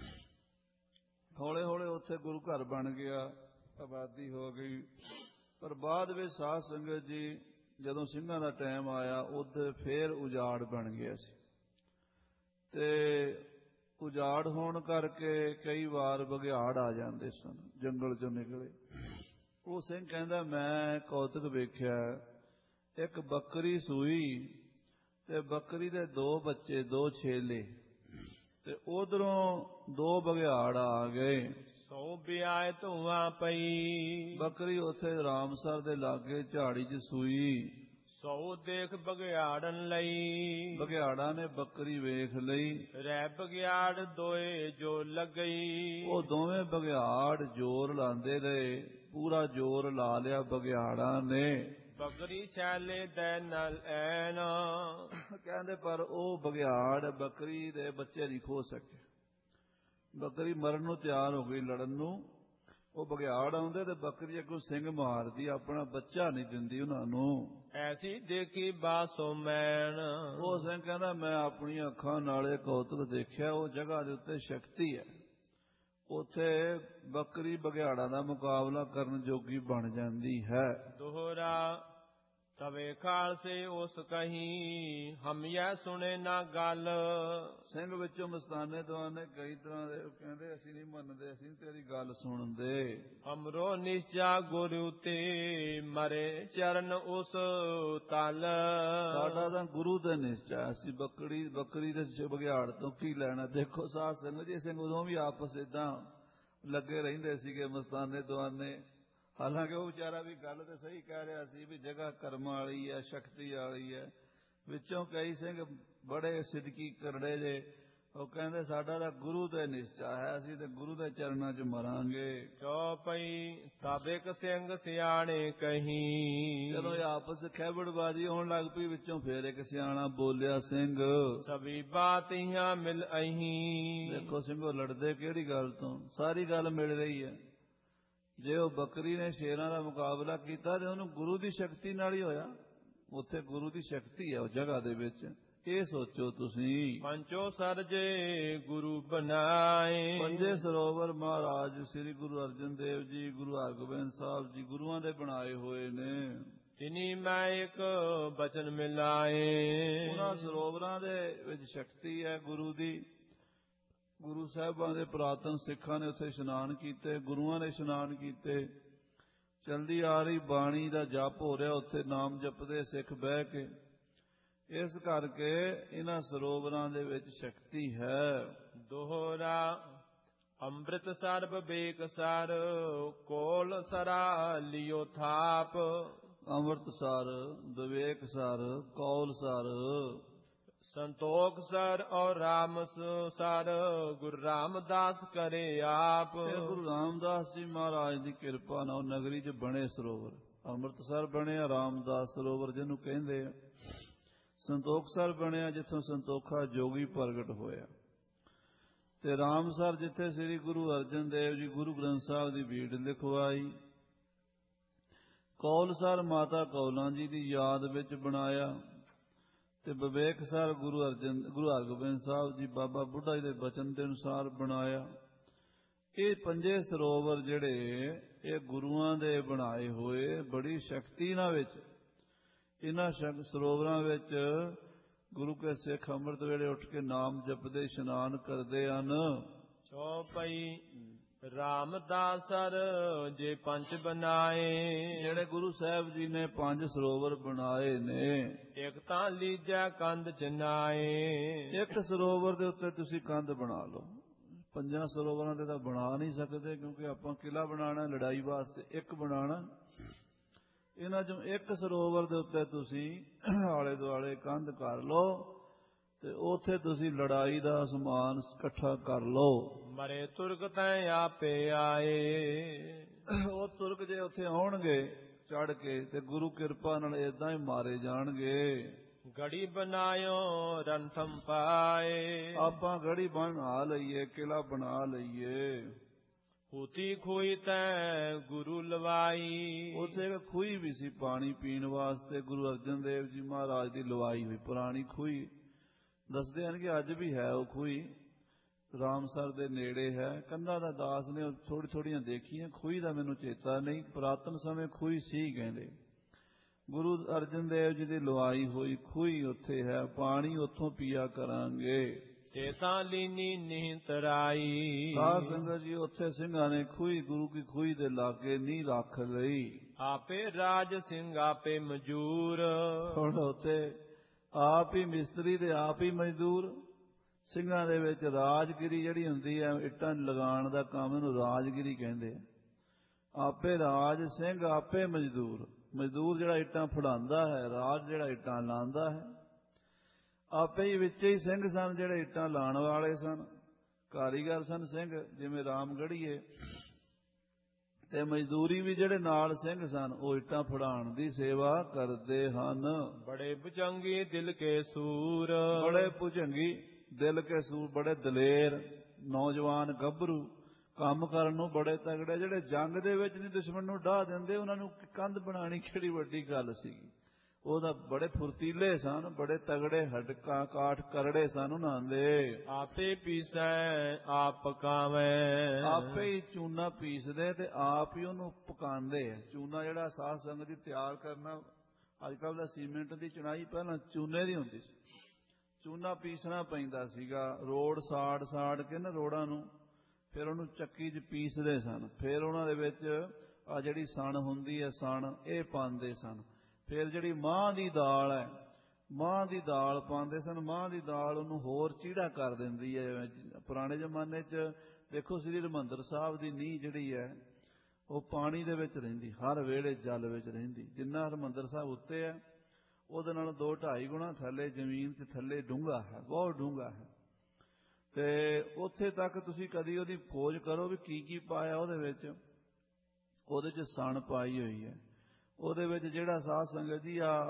ਹੌਲੇ ਹੌਲੇ ਉੱਥੇ ਗੁਰੂ ਘਰ ਬਣ ਗਿਆ, ਆਬਾਦੀ ਹੋ ਗਈ। ਪਰ ਬਾਅਦ ਵਿੱਚ ਸਾਧ ਸੰਗਤ ਜੀ ਜਦੋਂ ਸਿੰਘਾਂ ਦਾ ਟਾਈਮ ਆਇਆ, ਉਧਰ ਫੇਰ ਉਜਾੜ ਬਣ ਗਿਆ ਸੀ। ਤੇ ਉਜਾੜ ਹੋਣ ਕਰਕੇ ਕਈ ਵਾਰ ਬਘਿਆੜ ਆ ਜਾਂਦੇ ਸਨ, ਜੰਗਲ ਚੋਂ ਨਿਕਲੇ। ਉਹ ਸਿੰਘ ਕਹਿੰਦਾ, ਮੈਂ ਕੌਤਕ ਵੇਖਿਆ, ਇੱਕ ਬੱਕਰੀ ਸੂਈ ਤੇ ਬੱਕਰੀ ਦੇ 2 ਬੱਚੇ, 2 ਛੇਲੇ, ਤੇ ਉਧਰੋਂ 2 ਬਘਿਆੜ ਆ ਗਏ। 100 ਵਿਆਹ ਧੂਆਂ ਪਈ। ਬੱਕਰੀ ਉੱਥੇ ਰਾਮਸਰ ਦੇ ਲਾਗੇ ਝਾੜੀ 'ਚ ਸੂਈ। 100 ਦੇਖ ਬਘਿਆੜਨ ਲਈ। ਬਘਿਆੜਾਂ ਨੇ ਬੱਕਰੀ ਵੇਖ ਲਈ। ਰਹਿ ਬਘਿਆੜ ਦੋਏ ਜੋ ਲੱਗਈ। ਉਹ ਦੋਵੇਂ ਬਘਿਆੜ ਜ਼ੋਰ ਲਾਉਂਦੇ ਰਹੇ, ਪੂਰਾ ਜ਼ੋਰ ਲਾ ਲਿਆ ਬਘਿਆੜਾਂ ਨੇ। ਬੱਕਰੀ ਛੈਲੇ ਦੇ ਨਾਲ ਐਨ। ਕਹਿੰਦੇ ਪਰ ਉਹ ਬਘਿਆੜ ਬੱਕਰੀ ਦੇ ਬੱਚੇ ਨਹੀਂ ਖੋ ਸਕੇ। ਬੱਕਰੀ ਮਰਨ ਨੂੰ ਤਿਆਰ ਹੋ ਗਈ, ਲੜਨ ਨੂੰ। ਉਹ ਬਘਿਆੜ ਆਉਂਦੇ ਤੇ ਬੱਕਰੀ ਅੱਗੋਂ ਸਿੰਘ ਮਾਰਦੀ, ਆਪਣਾ ਬੱਚਾ ਨਹੀਂ ਦਿੰਦੀ ਉਹਨਾਂ ਨੂੰ। ਐਸੀ ਦੇਖੀ ਬਾਸੋ ਮੈਨ। ਉਹ ਸਿੰਘ ਕਹਿੰਦਾ, ਮੈਂ ਆਪਣੀਆਂ ਅੱਖਾਂ ਨਾਲ ਇਹ ਕੌਤਕ ਦੇਖਿਆ। ਉਹ ਜਗ੍ਹਾ ਦੇ ਉੱਤੇ ਸ਼ਕਤੀ ਹੈ, ਉੱਥੇ ਬੱਕਰੀ ਬਘਿਆੜਾਂ ਦਾ ਮੁਕਾਬਲਾ ਕਰਨ ਜੋਗੀ ਬਣ ਜਾਂਦੀ ਹੈ। ਦੋਹਰਾ ਤਵੇ ਖਾਲਸੇ ਉਸ ਕਹੀ, ਹਮ ਇਹ ਸੁਣੇ ਨਾ ਗੱਲ। ਸਿੰਘ ਵਿੱਚੋਂ ਮਸਤਾਨੇ ਦਵਾਨੇ ਕਈ ਤਰ੍ਹਾਂ ਦੇ ਕਹਿੰਦੇ, ਅਸੀਂ ਨਹੀਂ ਮੰਨਦੇ, ਅਸੀਂ ਤੇਰੀ ਗੱਲ ਸੁਣਦੇ। ਹਮਰੋ ਨਿਸ਼ਚਾ ਗੁਰੂ ਤੇ ਮਰੇ ਚਰਨ ਉਸ ਤਲ। ਸਾਡਾ ਤਾਂ ਗੁਰੂ ਤੇ ਨਿਸ਼ਚਾ, ਅਸੀਂ ਬੱਕਰੀ ਦੇ ਬਘਿਆੜ ਤੋਂ ਕੀ ਲੈਣਾ। ਦੇਖੋ ਸਾਧ ਸੰਗਤ ਜੀ, ਸਿੰਘ ਉਦੋਂ ਵੀ ਆਪਸ ਏਦਾਂ ਲੱਗੇ ਰਹਿੰਦੇ ਸੀਗੇ ਮਸਤਾਨੇ ਦਵਾਨੇ। ਹਾਲਾਂਕਿ ਉਹ ਵਿਚਾਰਾ ਵੀ ਗੱਲ ਤੇ ਸਹੀ ਕਹਿ ਰਿਹਾ ਸੀ ਵੀ ਜਗ੍ਹਾ ਕਰਮਾਂ ਵਾਲੀ ਹੈ, ਸ਼ਕਤੀ ਵਾਲੀ ਹੈ। ਵਿੱਚੋਂ ਕਈ ਸਿੰਘ ਬੜੇ ਸਿਦਕੀ ਕਰੜੇ ਜੇ, ਉਹ ਕਹਿੰਦੇ ਸਾਡਾ ਤਾਂ ਗੁਰੂ ਤੇ ਨਿਸ਼ਚਾ ਹੈ, ਅਸੀਂ ਤੇ ਗੁਰੂ ਦੇ ਚਰਨਾਂ 'ਚ ਮਰਾਂਗੇ। ਚੌਪਈ ਤਬ ਇੱਕ ਸਿੰਘ ਸਿਆਣੇ ਕਹੀ। ਜਦੋਂ ਇਹ ਆਪਸ ਖੈਬੜਬਾਜ਼ੀ ਹੋਣ ਲੱਗ ਪਈ, ਵਿੱਚੋਂ ਫੇਰ ਇੱਕ ਸਿਆਣਾ ਬੋਲਿਆ, ਸਿੰਘ ਸਭੀ ਬਾਤੀਆਂ ਮਿਲ ਅਹੀਂ। ਦੇਖੋ ਸਿੰਘੋ, ਲੜਦੇ ਕਿਹੜੀ ਗੱਲ ਤੋਂ, ਸਾਰੀ ਗੱਲ ਮਿਲ ਰਹੀ ਹੈ। ਜੇ ਉਹ ਬੱਕਰੀ ਨੇ ਸ਼ੇਰਾਂ ਦਾ ਮੁਕਾਬਲਾ ਕੀਤਾ ਤੇ ਉਹਨੂੰ ਗੁਰੂ ਦੀ ਸ਼ਕਤੀ ਨਾਲ ਹੀ ਹੋਇਆ। ਉੱਥੇ ਗੁਰੂ ਦੀ ਸ਼ਕਤੀ ਹੈ ਉਹ ਜਗ੍ਹਾ ਦੇ ਵਿੱਚ। ਇਹ ਸੋਚੋ ਤੁਸੀਂ। ਪੰਚੋ ਸਰਜੇ ਗੁਰੂ ਬਣਾਏ। 5 ਸਰੋਵਰ ਮਹਾਰਾਜ ਸ੍ਰੀ ਗੁਰੂ ਅਰਜਨ ਦੇਵ ਜੀ, ਗੁਰੂ ਹਰਗੋਬਿੰਦ ਸਾਹਿਬ ਜੀ, ਗੁਰੂਆਂ ਦੇ ਬਣਾਏ ਹੋਏ ਨੇ। ਤਿਨੀ ਮੈਂ ਇੱਕ ਬਚਨ ਮਿਲਾਏ। ਉਹਨਾਂ ਸਰੋਵਰਾਂ ਦੇ ਵਿੱਚ ਸ਼ਕਤੀ ਹੈ ਗੁਰੂ ਦੀ। ਗੁਰੂ ਸਾਹਿਬਾਂ ਦੇ ਪੁਰਾਤਨ ਸਿੱਖਾਂ ਨੇ ਉੱਥੇ ਇਸ਼ਨਾਨ ਕੀਤੇ, ਗੁਰੂਆਂ ਨੇ ਇਸ਼ਨਾਨ ਕੀਤੇ। ਚਲਦੀ ਆ ਰਹੀ ਬਾਣੀ ਦਾ ਜਪ ਹੋ ਰਿਹਾ, ਉੱਥੇ ਨਾਮ ਜਪਦੇ ਸਿੱਖ ਬਹਿ ਕੇ। ਇਸ ਕਰਕੇ ਇਹਨਾਂ ਸਰੋਵਰਾਂ ਦੇ ਵਿੱਚ ਸ਼ਕਤੀ ਹੈ। ਦੋਹਰਾ ਅੰਮ੍ਰਿਤ ਸਰ ਬੇਕਸਰ ਕੋਲ ਸਰਾ ਲਿਓ ਥਾਪ। ਅੰਮ੍ਰਿਤਸਰ, ਵਿਵੇਕਸਰ, ਕੌਲਸਰ, ਸੰਤੋਖ ਸਰ ਔਰ ਰਾਮਸ ਸਰ ਗੁਰੂ ਰਾਮਦਾਸ ਕਰੇ ਆਪ। ਗੁਰੂ ਰਾਮਦਾਸ ਜੀ ਮਹਾਰਾਜ ਦੀ ਕਿਰਪਾ ਨਾਲ ਨਗਰੀ 'ਚ ਬਣੇ ਸਰੋਵਰ। ਅੰਮ੍ਰਿਤਸਰ ਬਣਿਆ ਰਾਮਦਾਸ ਸਰੋਵਰ ਜਿਹਨੂੰ ਕਹਿੰਦੇ ਆ। ਸੰਤੋਖਸਰ ਬਣਿਆ ਜਿੱਥੋਂ ਸੰਤੋਖਾ ਜੋਗੀ ਪ੍ਰਗਟ ਹੋਇਆ। ਤੇ ਰਾਮਸਰ ਜਿੱਥੇ ਸ੍ਰੀ ਗੁਰੂ ਅਰਜਨ ਦੇਵ ਜੀ ਗੁਰੂ ਗ੍ਰੰਥ ਸਾਹਿਬ ਦੀ ਬੀੜ ਲਿਖਵਾਈ। ਕੌਲਸਰ ਮਾਤਾ ਕੌਲਾਂ ਜੀ ਦੀ ਯਾਦ ਵਿੱਚ ਬਣਾਇਆ। ਤੇ ਵਿਵੇਕਸਰ ਗੁਰੂ ਹਰਗੋਬਿੰਦ ਸਾਹਿਬ ਜੀ ਬਾਬਾ ਬੁੱਢਾ ਜੀ ਦੇ ਬਚਨ ਦੇ ਅਨੁਸਾਰ ਬਣਾਇਆ। ਇਹ ਪੰਜੇ ਸਰੋਵਰ ਜਿਹੜੇ ਇਹ ਗੁਰੂਆਂ ਦੇ ਬਣਾਏ ਹੋਏ ਬੜੀ ਸ਼ਕਤੀ ਨਾਲ ਵਿੱਚ। ਇਹਨਾਂ ਸਰੋਵਰਾਂ ਵਿੱਚ ਗੁਰੂ ਕੇ ਸਿੱਖ ਅੰਮ੍ਰਿਤ ਵੇਲੇ ਉੱਠ ਕੇ ਨਾਮ ਜਪਦੇ ਇਸ਼ਨਾਨ ਕਰਦੇ ਹਨ। ਚੌਪਈ ਰਾਮਦਾਸਰ ਜੇ ਪੰਜ ਬਣਾਏ। ਜਿਹੜੇ ਗੁਰੂ ਸਾਹਿਬ ਜੀ ਨੇ ਪੰਜ ਸਰੋਵਰ ਬਣਾਏ ਨੇ। ਇੱਕ ਤਾਂ ਲੀਜਾ ਕੰਧ ਚਨਾਏ। ਇੱਕ ਸਰੋਵਰ ਦੇ ਉੱਤੇ ਤੁਸੀਂ ਕੰਧ ਬਣਾ ਲਓ। ਪੰਜਾਂ ਸਰੋਵਰਾਂ ਤੇ ਤਾਂ ਬਣਾ ਨਹੀਂ ਸਕਦੇ, ਕਿਉਂਕਿ ਆਪਾਂ ਕਿਲਾ ਬਣਾਉਣਾ ਲੜਾਈ ਵਾਸਤੇ, ਇੱਕ ਬਣਾਉਣਾ। ਇਹਨਾਂ ਚੋਂ ਇੱਕ ਸਰੋਵਰ ਦੇ ਉੱਤੇ ਤੁਸੀਂ ਆਲੇ ਦੁਆਲੇ ਕੰਧ ਕਰ ਲਓ ਤੇ ਉੱਥੇ ਤੁਸੀਂ ਲੜਾਈ ਦਾ ਸਮਾਨ ਇਕੱਠਾ ਕਰ ਲਓ। ਮਰੇ ਤੁਰਕ ਤੈ ਆਪੇ ਆਏ। ਉਹ ਤੁਰਕ ਜੇ ਉੱਥੇ ਆਉਣਗੇ ਚੜ ਕੇ ਤੇ ਗੁਰੂ ਕਿਰਪਾ ਨਾਲ ਏਦਾਂ ਹੀ ਮਾਰੇ ਜਾਣਗੇ। ਗੜੀ ਬਣਾਇਓ ਰੰਥਮ ਪਾਏ। ਆਪਾਂ ਗੜੀ ਬਣਾ ਲਈਏ, ਕਿਲਾ ਬਣਾ ਲਈਏ। ਹੂਤੀ ਖੂਹੀ ਤੈ ਗੁਰੂ ਲਵਾਈ। ਉੱਥੇ ਇੱਕ ਖੂਹੀ ਵੀ ਸੀ ਪਾਣੀ ਪੀਣ ਵਾਸਤੇ, ਗੁਰੂ ਅਰਜਨ ਦੇਵ ਜੀ ਮਹਾਰਾਜ ਦੀ ਲਵਾਈ ਹੋਈ ਪੁਰਾਣੀ ਖੂਹੀ। ਦੱਸਦੇ ਹਨ ਕਿ ਅੱਜ ਵੀ ਹੈ ਉਹ ਖੂਹੀ, ਰਾਮਸਰ ਦੇ ਨੇੜੇ ਹੈ। ਕੰਧਾਂ ਦਾ ਦਾਸ ਨੇ ਥੋੜੀਆਂ ਦੇਖੀਆਂ, ਖੂਹੀ ਦਾ ਮੈਨੂੰ ਚੇਤਾ ਨਹੀਂ। ਪੁਰਾਤਨ ਸਮੇਂ ਖੂਹੀ ਸੀ ਕਹਿੰਦੇ। ਗੁਰੂ ਅਰਜਨ ਦੇਵ ਜੀ ਦੀ ਲਵਾਈ ਹੋਈ ਖੂਹੀ ਉੱਥੇ ਹੈ, ਪਾਣੀ ਉੱਥੋਂ ਪੀਆ ਕਰਾਂਗੇ। ਤੇ ਤਾਂ ਲੀਨੀ ਨਿਹਤਰਾਈ। ਸਾਧ ਸੰਗਤ ਜੀ ਉੱਥੇ ਸਿੰਘਾਂ ਨੇ ਖੂਹੀ ਗੁਰੂ ਕੀ ਖੂਹੀ ਦੇ ਲਾਗੇ ਨਹੀਂ ਰੱਖ ਲਈ। ਆਪੇ ਰਾਜ ਸਿੰਘ ਆਪੇ ਮਜੂਰ। ਹੁਣ ਉੱਥੇ ਆਪ ਹੀ ਮਿਸਤਰੀ ਤੇ ਆਪ ਹੀ ਮਜ਼ਦੂਰ। ਸਿੰਘਾਂ ਦੇ ਵਿੱਚ ਰਾਜਗਿਰੀ ਜਿਹੜੀ ਹੁੰਦੀ ਹੈ, ਇੱਟਾਂ ਲਗਾਉਣ ਦਾ ਕੰਮ, ਇਹਨੂੰ ਰਾਜਗਿਰੀ ਕਹਿੰਦੇ ਆ। ਆਪੇ ਰਾਜ ਸਿੰਘ ਆਪੇ ਮਜ਼ਦੂਰ। ਮਜ਼ਦੂਰ ਜਿਹੜਾ ਇੱਟਾਂ ਫੜਾਉਂਦਾ ਹੈ, ਰਾਜ ਜਿਹੜਾ ਇੱਟਾਂ ਲਾਉਂਦਾ ਹੈ। ਆਪੇ ਹੀ ਵਿੱਚ ਹੀ ਸਿੰਘ ਸਨ ਜਿਹੜੇ ਇੱਟਾਂ ਲਾਉਣ ਵਾਲੇ ਸਨ, ਕਾਰੀਗਰ ਸਨ ਸਿੰਘ, ਜਿਵੇਂ ਰਾਮਗੜੀਏ। ਤੇ ਮਜ਼ਦੂਰੀ ਵੀ ਜਿਹੜੇ ਨਾਲ ਸਿੰਘ ਸਨ ਉਹ ਇੱਟਾਂ ਫੜਾਉਣ ਦੀ ਸੇਵਾ ਕਰਦੇ ਹਨ। ਬੜੇ ਭੁਜੰਗੀ ਦਿਲ ਕੇ ਸੂਰ। ਬੜੇ ਭੁਜੰਗੀ ਦਿਲ ਕੇ ਸੂਰ, ਬੜੇ ਦਲੇਰ ਨੌਜਵਾਨ ਗੱਭਰੂ, ਕੰਮ ਕਰਨ ਨੂੰ ਬੜੇ ਤਗੜੇ, ਜਿਹੜੇ ਜੰਗ ਦੇ ਵਿੱਚ ਨਹੀਂ ਦੁਸ਼ਮਣ ਨੂੰ ਢਾਹ ਦਿੰਦੇ। ਉਹਨਾਂ ਨੂੰ ਕੰਧ ਬਣਾਉਣੀ ਕਿਹੜੀ ਵੱਡੀ ਗੱਲ ਸੀਗੀ। ਉਹਦਾ ਬੜੇ ਫੁਰਤੀਲੇ ਸਨ, ਬੜੇ ਤਗੜੇ ਹੱਡਕਾਂ ਕਾਠ ਕਰੜੇ ਸਨ ਉਹਨਾਂ ਦੇ। ਆਪੇ ਪੀਸੈ ਆਪ ਪਕਾਵੇਂ। ਆਪੇ ਹੀ ਚੂਨਾ ਪੀਸਦੇ ਤੇ ਆਪ ਹੀ ਉਹਨੂੰ ਪਕਾਉਂਦੇ ਆ। ਚੂਨਾ ਜਿਹੜਾ ਸਾਧ ਸੰਗਤ ਦੀ ਤਿਆਰ ਕਰਨਾ, ਅੱਜ ਕੱਲ੍ਹ ਦਾ ਸੀਮੈਂਟ ਦੀ ਚੁਣਾਈ ਪਹਿਲਾਂ ਚੂਨੇ ਦੀ ਹੁੰਦੀ ਸੀ। ਚੂਨਾ ਪੀਸਣਾ ਪੈਂਦਾ ਸੀਗਾ, ਰੋੜ ਸਾੜ ਕੇ ਨਾ ਰੋੜਾਂ ਨੂੰ, ਫਿਰ ਉਹਨੂੰ ਚੱਕੀ 'ਚ ਪੀਸਦੇ ਸਨ। ਫਿਰ ਉਹਨਾਂ ਦੇ ਵਿੱਚ ਆ ਜਿਹੜੀ ਸਣ ਹੁੰਦੀ ਹੈ, ਸਣ ਇਹ ਪਾਉਂਦੇ ਸਨ। ਫਿਰ ਜਿਹੜੀ ਮਾਂਹ ਦੀ ਦਾਲ ਹੈ, ਮਾਂਹ ਦੀ ਦਾਲ ਪਾਉਂਦੇ ਸਨ। ਮਾਂਹ ਦੀ ਦਾਲ ਉਹਨੂੰ ਹੋਰ ਚੀੜਾ ਕਰ ਦਿੰਦੀ ਹੈ। ਪੁਰਾਣੇ ਜ਼ਮਾਨੇ 'ਚ ਦੇਖੋ ਸ੍ਰੀ ਹਰਿਮੰਦਰ ਸਾਹਿਬ ਦੀ ਨੀਂਹ ਜਿਹੜੀ ਹੈ ਉਹ ਪਾਣੀ ਦੇ ਵਿੱਚ ਰਹਿੰਦੀ, ਹਰ ਵੇਲੇ ਜਲ ਵਿੱਚ ਰਹਿੰਦੀ। ਜਿੰਨਾ ਹਰਿਮੰਦਰ ਸਾਹਿਬ ਉੱਤੇ ਹੈ ਉਹਦੇ ਨਾਲ 2-2.5 ਗੁਣਾ ਥੱਲੇ ਜ਼ਮੀਨ 'ਚ ਥੱਲੇ ਡੂੰਘਾ ਹੈ, ਬਹੁਤ ਡੂੰਘਾ ਹੈ। ਤੇ ਉੱਥੇ ਤੱਕ ਤੁਸੀਂ ਕਦੀ ਉਹਦੀ ਖੋਜ ਕਰੋ ਵੀ ਕੀ ਕੀ ਪਾਇਆ ਉਹਦੇ ਵਿੱਚ। ਉਹਦੇ 'ਚ ਸਣ ਪਾਈ ਹੋਈ ਹੈ। ਉਹਦੇ ਵਿੱਚ ਜਿਹੜਾ ਸਾਧ ਸੰਗਤ ਜੀ ਆ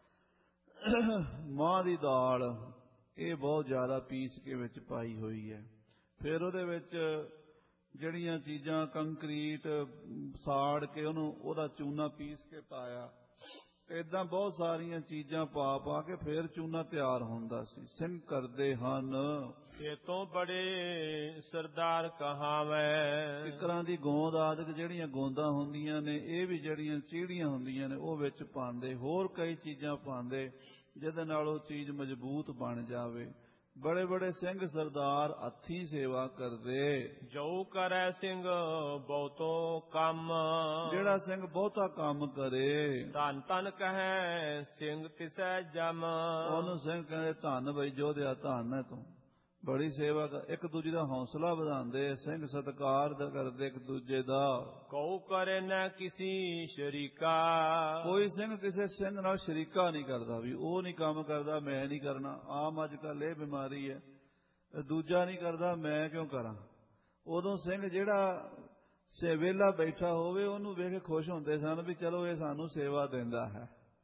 ਮਾਂਹ ਦੀ ਦਾਲ, ਇਹ ਬਹੁਤ ਜ਼ਿਆਦਾ ਪੀਸ ਕੇ ਵਿੱਚ ਪਾਈ ਹੋਈ ਹੈ। ਫਿਰ ਉਹਦੇ ਵਿੱਚ ਜਿਹੜੀਆਂ ਚੀਜ਼ਾਂ ਕੰਕਰੀਟ ਸਾੜ ਕੇ ਉਹਦਾ ਚੂਨਾ ਪੀਸ ਕੇ ਪਾਇਆ। ਏਦਾਂ ਬਹੁਤ ਸਾਰੀਆਂ ਚੀਜ਼ਾਂ ਪਾ ਪਾ ਕੇ ਫੇਰ ਚੂਨਾ ਤਿਆਰ ਹੁੰਦਾ ਸੀ। ਸਿੰਘ ਕਰਦੇ ਹਨ ਇਹ ਤੋਂ ਬੜੇ ਸਰਦਾਰ ਕਹਾਵੈ। ਕਿਕਰਾਂ ਦੀ ਗੋਂਦ ਆਦਿਕ ਜਿਹੜੀਆਂ ਗੋਂਦਾਂ ਹੁੰਦੀਆਂ ਨੇ, ਇਹ ਵੀ ਜਿਹੜੀਆਂ ਚੀੜੀਆਂ ਹੁੰਦੀਆਂ ਨੇ ਉਹ ਵਿੱਚ ਪਾਉਂਦੇ, ਹੋਰ ਕਈ ਚੀਜ਼ਾਂ ਪਾਉਂਦੇ ਜਿਹਦੇ ਨਾਲ ਉਹ ਚੀਜ਼ ਮਜ਼ਬੂਤ ਬਣ ਜਾਵੇ। ਬੜੇ ਬੜੇ ਸਿੰਘ ਸਰਦਾਰ ਹੱਥੀਂ ਸੇਵਾ ਕਰਦੇ। ਜੋ ਕਰੈ ਸਿੰਘ ਬਹੁਤੋ ਕੰਮ, ਜਿਹੜਾ ਸਿੰਘ ਬਹੁਤਾ ਕੰਮ ਕਰੇ ਧੰਨ ਧੰਨ ਕਹੈ ਸਿੰਘ ਤਿਸੈ ਜਮ। ਉਹਨੂੰ ਸਿੰਘ ਕਹਿੰਦੇ ਧੰਨ ਬਈ ਜੋਧਿਆ, ਧੰਨ ਹੈ ਤੂੰ, ਬੜੀ ਸੇਵਾ ਕਰ। ਇੱਕ ਦੂਜੇ ਦਾ ਹੌਸਲਾ ਵਧਾਉਂਦੇ, ਸਿੰਘ ਸਤਿਕਾਰ ਕਰਦੇ ਇੱਕ ਦੂਜੇ ਦਾ। ਕਉ ਕਰੇ ਨ ਕਿਸੀ ਸ਼ਰੀਕਾ, ਕੋਈ ਸਿੰਘ ਕਿਸੇ ਸਿੰਘ ਨਾਲ ਸ਼ਰੀਕਾ ਨਹੀਂ ਕਰਦਾ ਵੀ ਉਹ ਨਹੀਂ ਕੰਮ ਕਰਦਾ ਮੈਂ ਨਹੀਂ ਕਰਨਾ। ਆਮ ਅੱਜ ਕੱਲ ਇਹ ਬਿਮਾਰੀ ਹੈ, ਦੂਜਾ ਨਹੀਂ ਕਰਦਾ ਮੈਂ ਕਿਉਂ ਕਰਾਂ। ਉਦੋਂ ਸਿੰਘ ਜਿਹੜਾ ਵਿਹਲਾ ਬੈਠਾ ਹੋਵੇ ਉਹਨੂੰ ਵੇਖ ਕੇ ਖੁਸ਼ ਹੁੰਦੇ ਸਨ ਵੀ ਚਲੋ ਇਹ ਸਾਨੂੰ ਸੇਵਾ ਦਿੰਦਾ ਹੈ,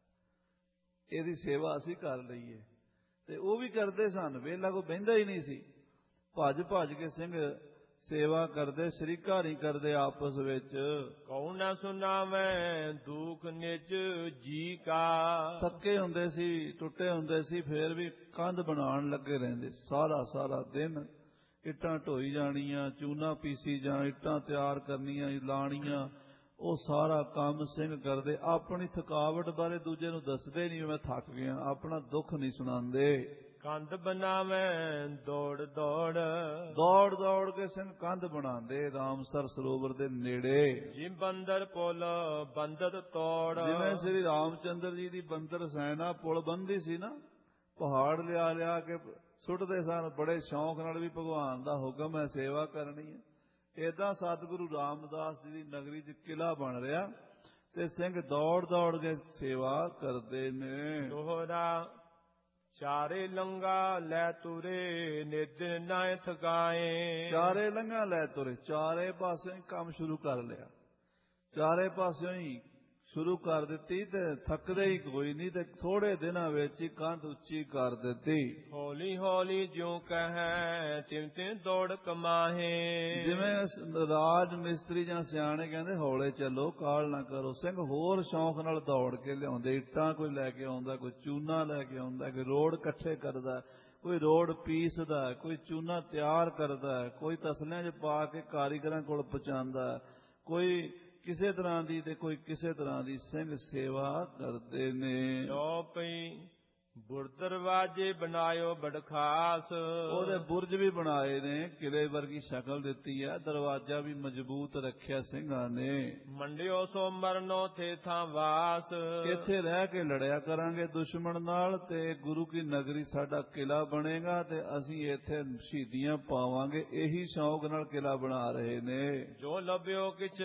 ਇਹਦੀ ਸੇਵਾ ਅਸੀਂ ਕਰ ਲਈਏ। ਤੇ ਉਹ ਵੀ ਕਰਦੇ ਸਨ, ਵਿਹਲਾ ਕੋਈ ਬਹਿੰਦਾ ਹੀ ਨਹੀਂ ਸੀ। ਭੱਜ ਭੱਜ ਕੇ ਸਿੰਘ ਸੇਵਾ ਕਰਦੇ, ਸ਼ਰੀਕਾ ਨਹੀਂ ਕਰਦੇ ਆਪਸ ਵਿੱਚ। ਕਉ ਨ ਸੁਣਾਵੈ ਦੁਖ ਨਿਜ ਜੀ ਕਾ, ਥੱਕੇ ਹੁੰਦੇ ਸੀ, ਟੁੱਟੇ ਹੁੰਦੇ ਸੀ, ਫੇਰ ਵੀ ਕੰਧ ਬਣਾਉਣ ਲੱਗੇ ਰਹਿੰਦੇ। ਸਾਰਾ ਸਾਰਾ ਦਿਨ ਇੱਟਾਂ ਢੋਈ ਜਾਣੀਆਂ, ਚੂਨਾ ਪੀਸੀ ਜਾਂ ਇੱਟਾਂ ਤਿਆਰ ਕਰਨੀਆਂ, ਲਾਣੀਆਂ, ਉਹ ਸਾਰਾ ਕੰਮ ਸਿੰਘ ਕਰਦੇ। ਆਪਣੀ ਥਕਾਵਟ ਬਾਰੇ ਦੂਜੇ ਨੂੰ ਦੱਸਦੇ ਨਹੀਂ ਮੈਂ ਥੱਕ ਗਿਆ, ਆਪਣਾ ਦੁੱਖ ਨਹੀਂ ਸੁਣਾਉਂਦੇ। ਕੰਧ ਬਣਾਵੈ ਦੌੜ ਦੌੜ, ਦੌੜ ਦੌੜ ਕੇ ਸਿੰਘ ਕੰਧ ਬਣਾਉਂਦੇ ਰਾਮਸਰ ਸਰੋਵਰ ਦੇ ਨੇੜੇ। ਜਿਵੇਂ ਬੰਦਰ ਪੁਲ ਬੰਦਤ ਤੋੜ, ਜਿਵੇਂ ਸ੍ਰੀ ਰਾਮਚੰਦਰ ਜੀ ਦੀ ਬੰਦਰ ਸੈਨਾ ਪੁਲ ਬੰਦੀ ਸੀ ਨਾ, ਪਹਾੜ ਲਿਆ ਲਿਆ ਕੇ ਸੁੱਟਦੇ ਸਨ ਬੜੇ ਸ਼ੌਂਕ ਨਾਲ ਵੀ ਭਗਵਾਨ ਦਾ ਹੁਕਮ ਹੈ ਸੇਵਾ ਕਰਨੀ ਹੈ। ਏਦਾਂ ਸਤਿਗੁਰੂ ਰਾਮਦਾਸ ਜੀ ਦੀ ਨਗਰੀ 'ਚ ਕਿਲਾ ਬਣ ਰਿਹਾ ਤੇ ਸਿੰਘ ਦੌੜ ਦੌੜ ਕੇ ਸੇਵਾ ਕਰਦੇ ਨੇ। ਦੋਹਰਾ ਚਾਰੇ ਲੰਗਾ ਲੈ ਤੁਰੇ ਨਿਤ ਨਾ ਥਕਾਏ, ਚਾਰੇ ਲੰਘਾ ਲੈ ਤੁਰੇ, ਚਾਰੇ ਪਾਸੇ ਕੰਮ ਸ਼ੁਰੂ ਕਰ ਲਿਆ, ਚਾਰੇ ਪਾਸਿਓਂ ਹੀ ਸ਼ੁਰੂ ਕਰ ਦਿੱਤੀ ਤੇ ਥੱਕਦੇ ਹੀ ਕੋਈ ਨਹੀਂ ਤੇ ਥੋੜੇ ਦਿਨਾਂ ਵਿੱਚ ਹੀ ਕੰਧ ਉੱਚੀ ਕਰ ਦਿੱਤੀ। ਹੌਲੀ ਹੌਲੀ ਜਿਉ ਕਹੈ ਤਿਉ ਤਿਉ ਦੌੜ ਕਮਾਹੇ, ਜਿਵੇਂ ਰਾਜ ਮਿਸਤਰੀ ਜਾਂ ਸਿਆਣੇ ਕਹਿੰਦੇ ਹੌਲੇ ਚੱਲੋ ਕਾਹਲ ਨਾ ਕਰੋ, ਸਿੰਘ ਹੋਰ ਸ਼ੌਂਕ ਨਾਲ ਦੌੜ ਕੇ ਲਿਆਉਂਦੇ। ਇੱਟਾਂ ਕੋਈ ਲੈ ਕੇ ਆਉਂਦਾ, ਕੋਈ ਚੂਨਾ ਲੈ ਕੇ ਆਉਂਦਾ, ਕੋਈ ਰੋੜ ਇਕੱਠੇ ਕਰਦਾ, ਕੋਈ ਰੋੜ ਪੀਸਦਾ, ਕੋਈ ਚੂਨਾ ਤਿਆਰ ਕਰਦਾ, ਕੋਈ ਤਸਲਿਆਂ 'ਚ ਪਾ ਕੇ ਕਾਰੀਗਰਾਂ ਕੋਲ ਪਹੁੰਚਾਉਂਦਾ, ਕੋਈ ਕਿਸੇ ਤਰ੍ਹਾਂ ਦੀ ਤੇ ਕੋਈ ਕਿਸੇ ਤਰ੍ਹਾਂ ਦੀ ਸਿੰਘ ਸੇਵਾ ਕਰਦੇ ਨੇ। ਜੋ ਪਈ ਬੁਰ ਦਰਵਾਜੇ ਬਣਾਇਓ ਬੜ ਖਾਸ, ਉਹਦੇ ਬੁਰਜ ਵੀ ਬਣਾਏ ਨੇ, ਕਿਲੇ ਵਰਗੀ ਸ਼ਕਲ ਦਿੱਤੀ ਹੈ, ਦਰਵਾਜ਼ਾ ਵੀ ਮਜ਼ਬੂਤ ਰੱਖਿਆ ਸਿੰਘਾਂ ਨੇ। ਮੰਡਿਓ ਸੋ ਮਰਨੋ ਥੇ ਥਾਂ ਵਾਸ, ਇੱਥੇ ਰਹਿ ਕੇ ਲੜਿਆ ਕਰਾਂਗੇ ਦੁਸ਼ਮਣ ਨਾਲ ਤੇ ਗੁਰੂ ਕੀ ਨਗਰੀ ਸਾਡਾ ਕਿਲਾ ਬਣੇਗਾ ਤੇ ਅਸੀਂ ਇੱਥੇ ਸ਼ਹੀਦੀਆਂ ਪਾਵਾਂਗੇ। ਇਹੀ ਸ਼ੌਕ ਨਾਲ ਕਿਲਾ ਬਣਾ ਰਹੇ ਨੇ। ਜੋ ਲੱਭਿਓ ਕਿਛ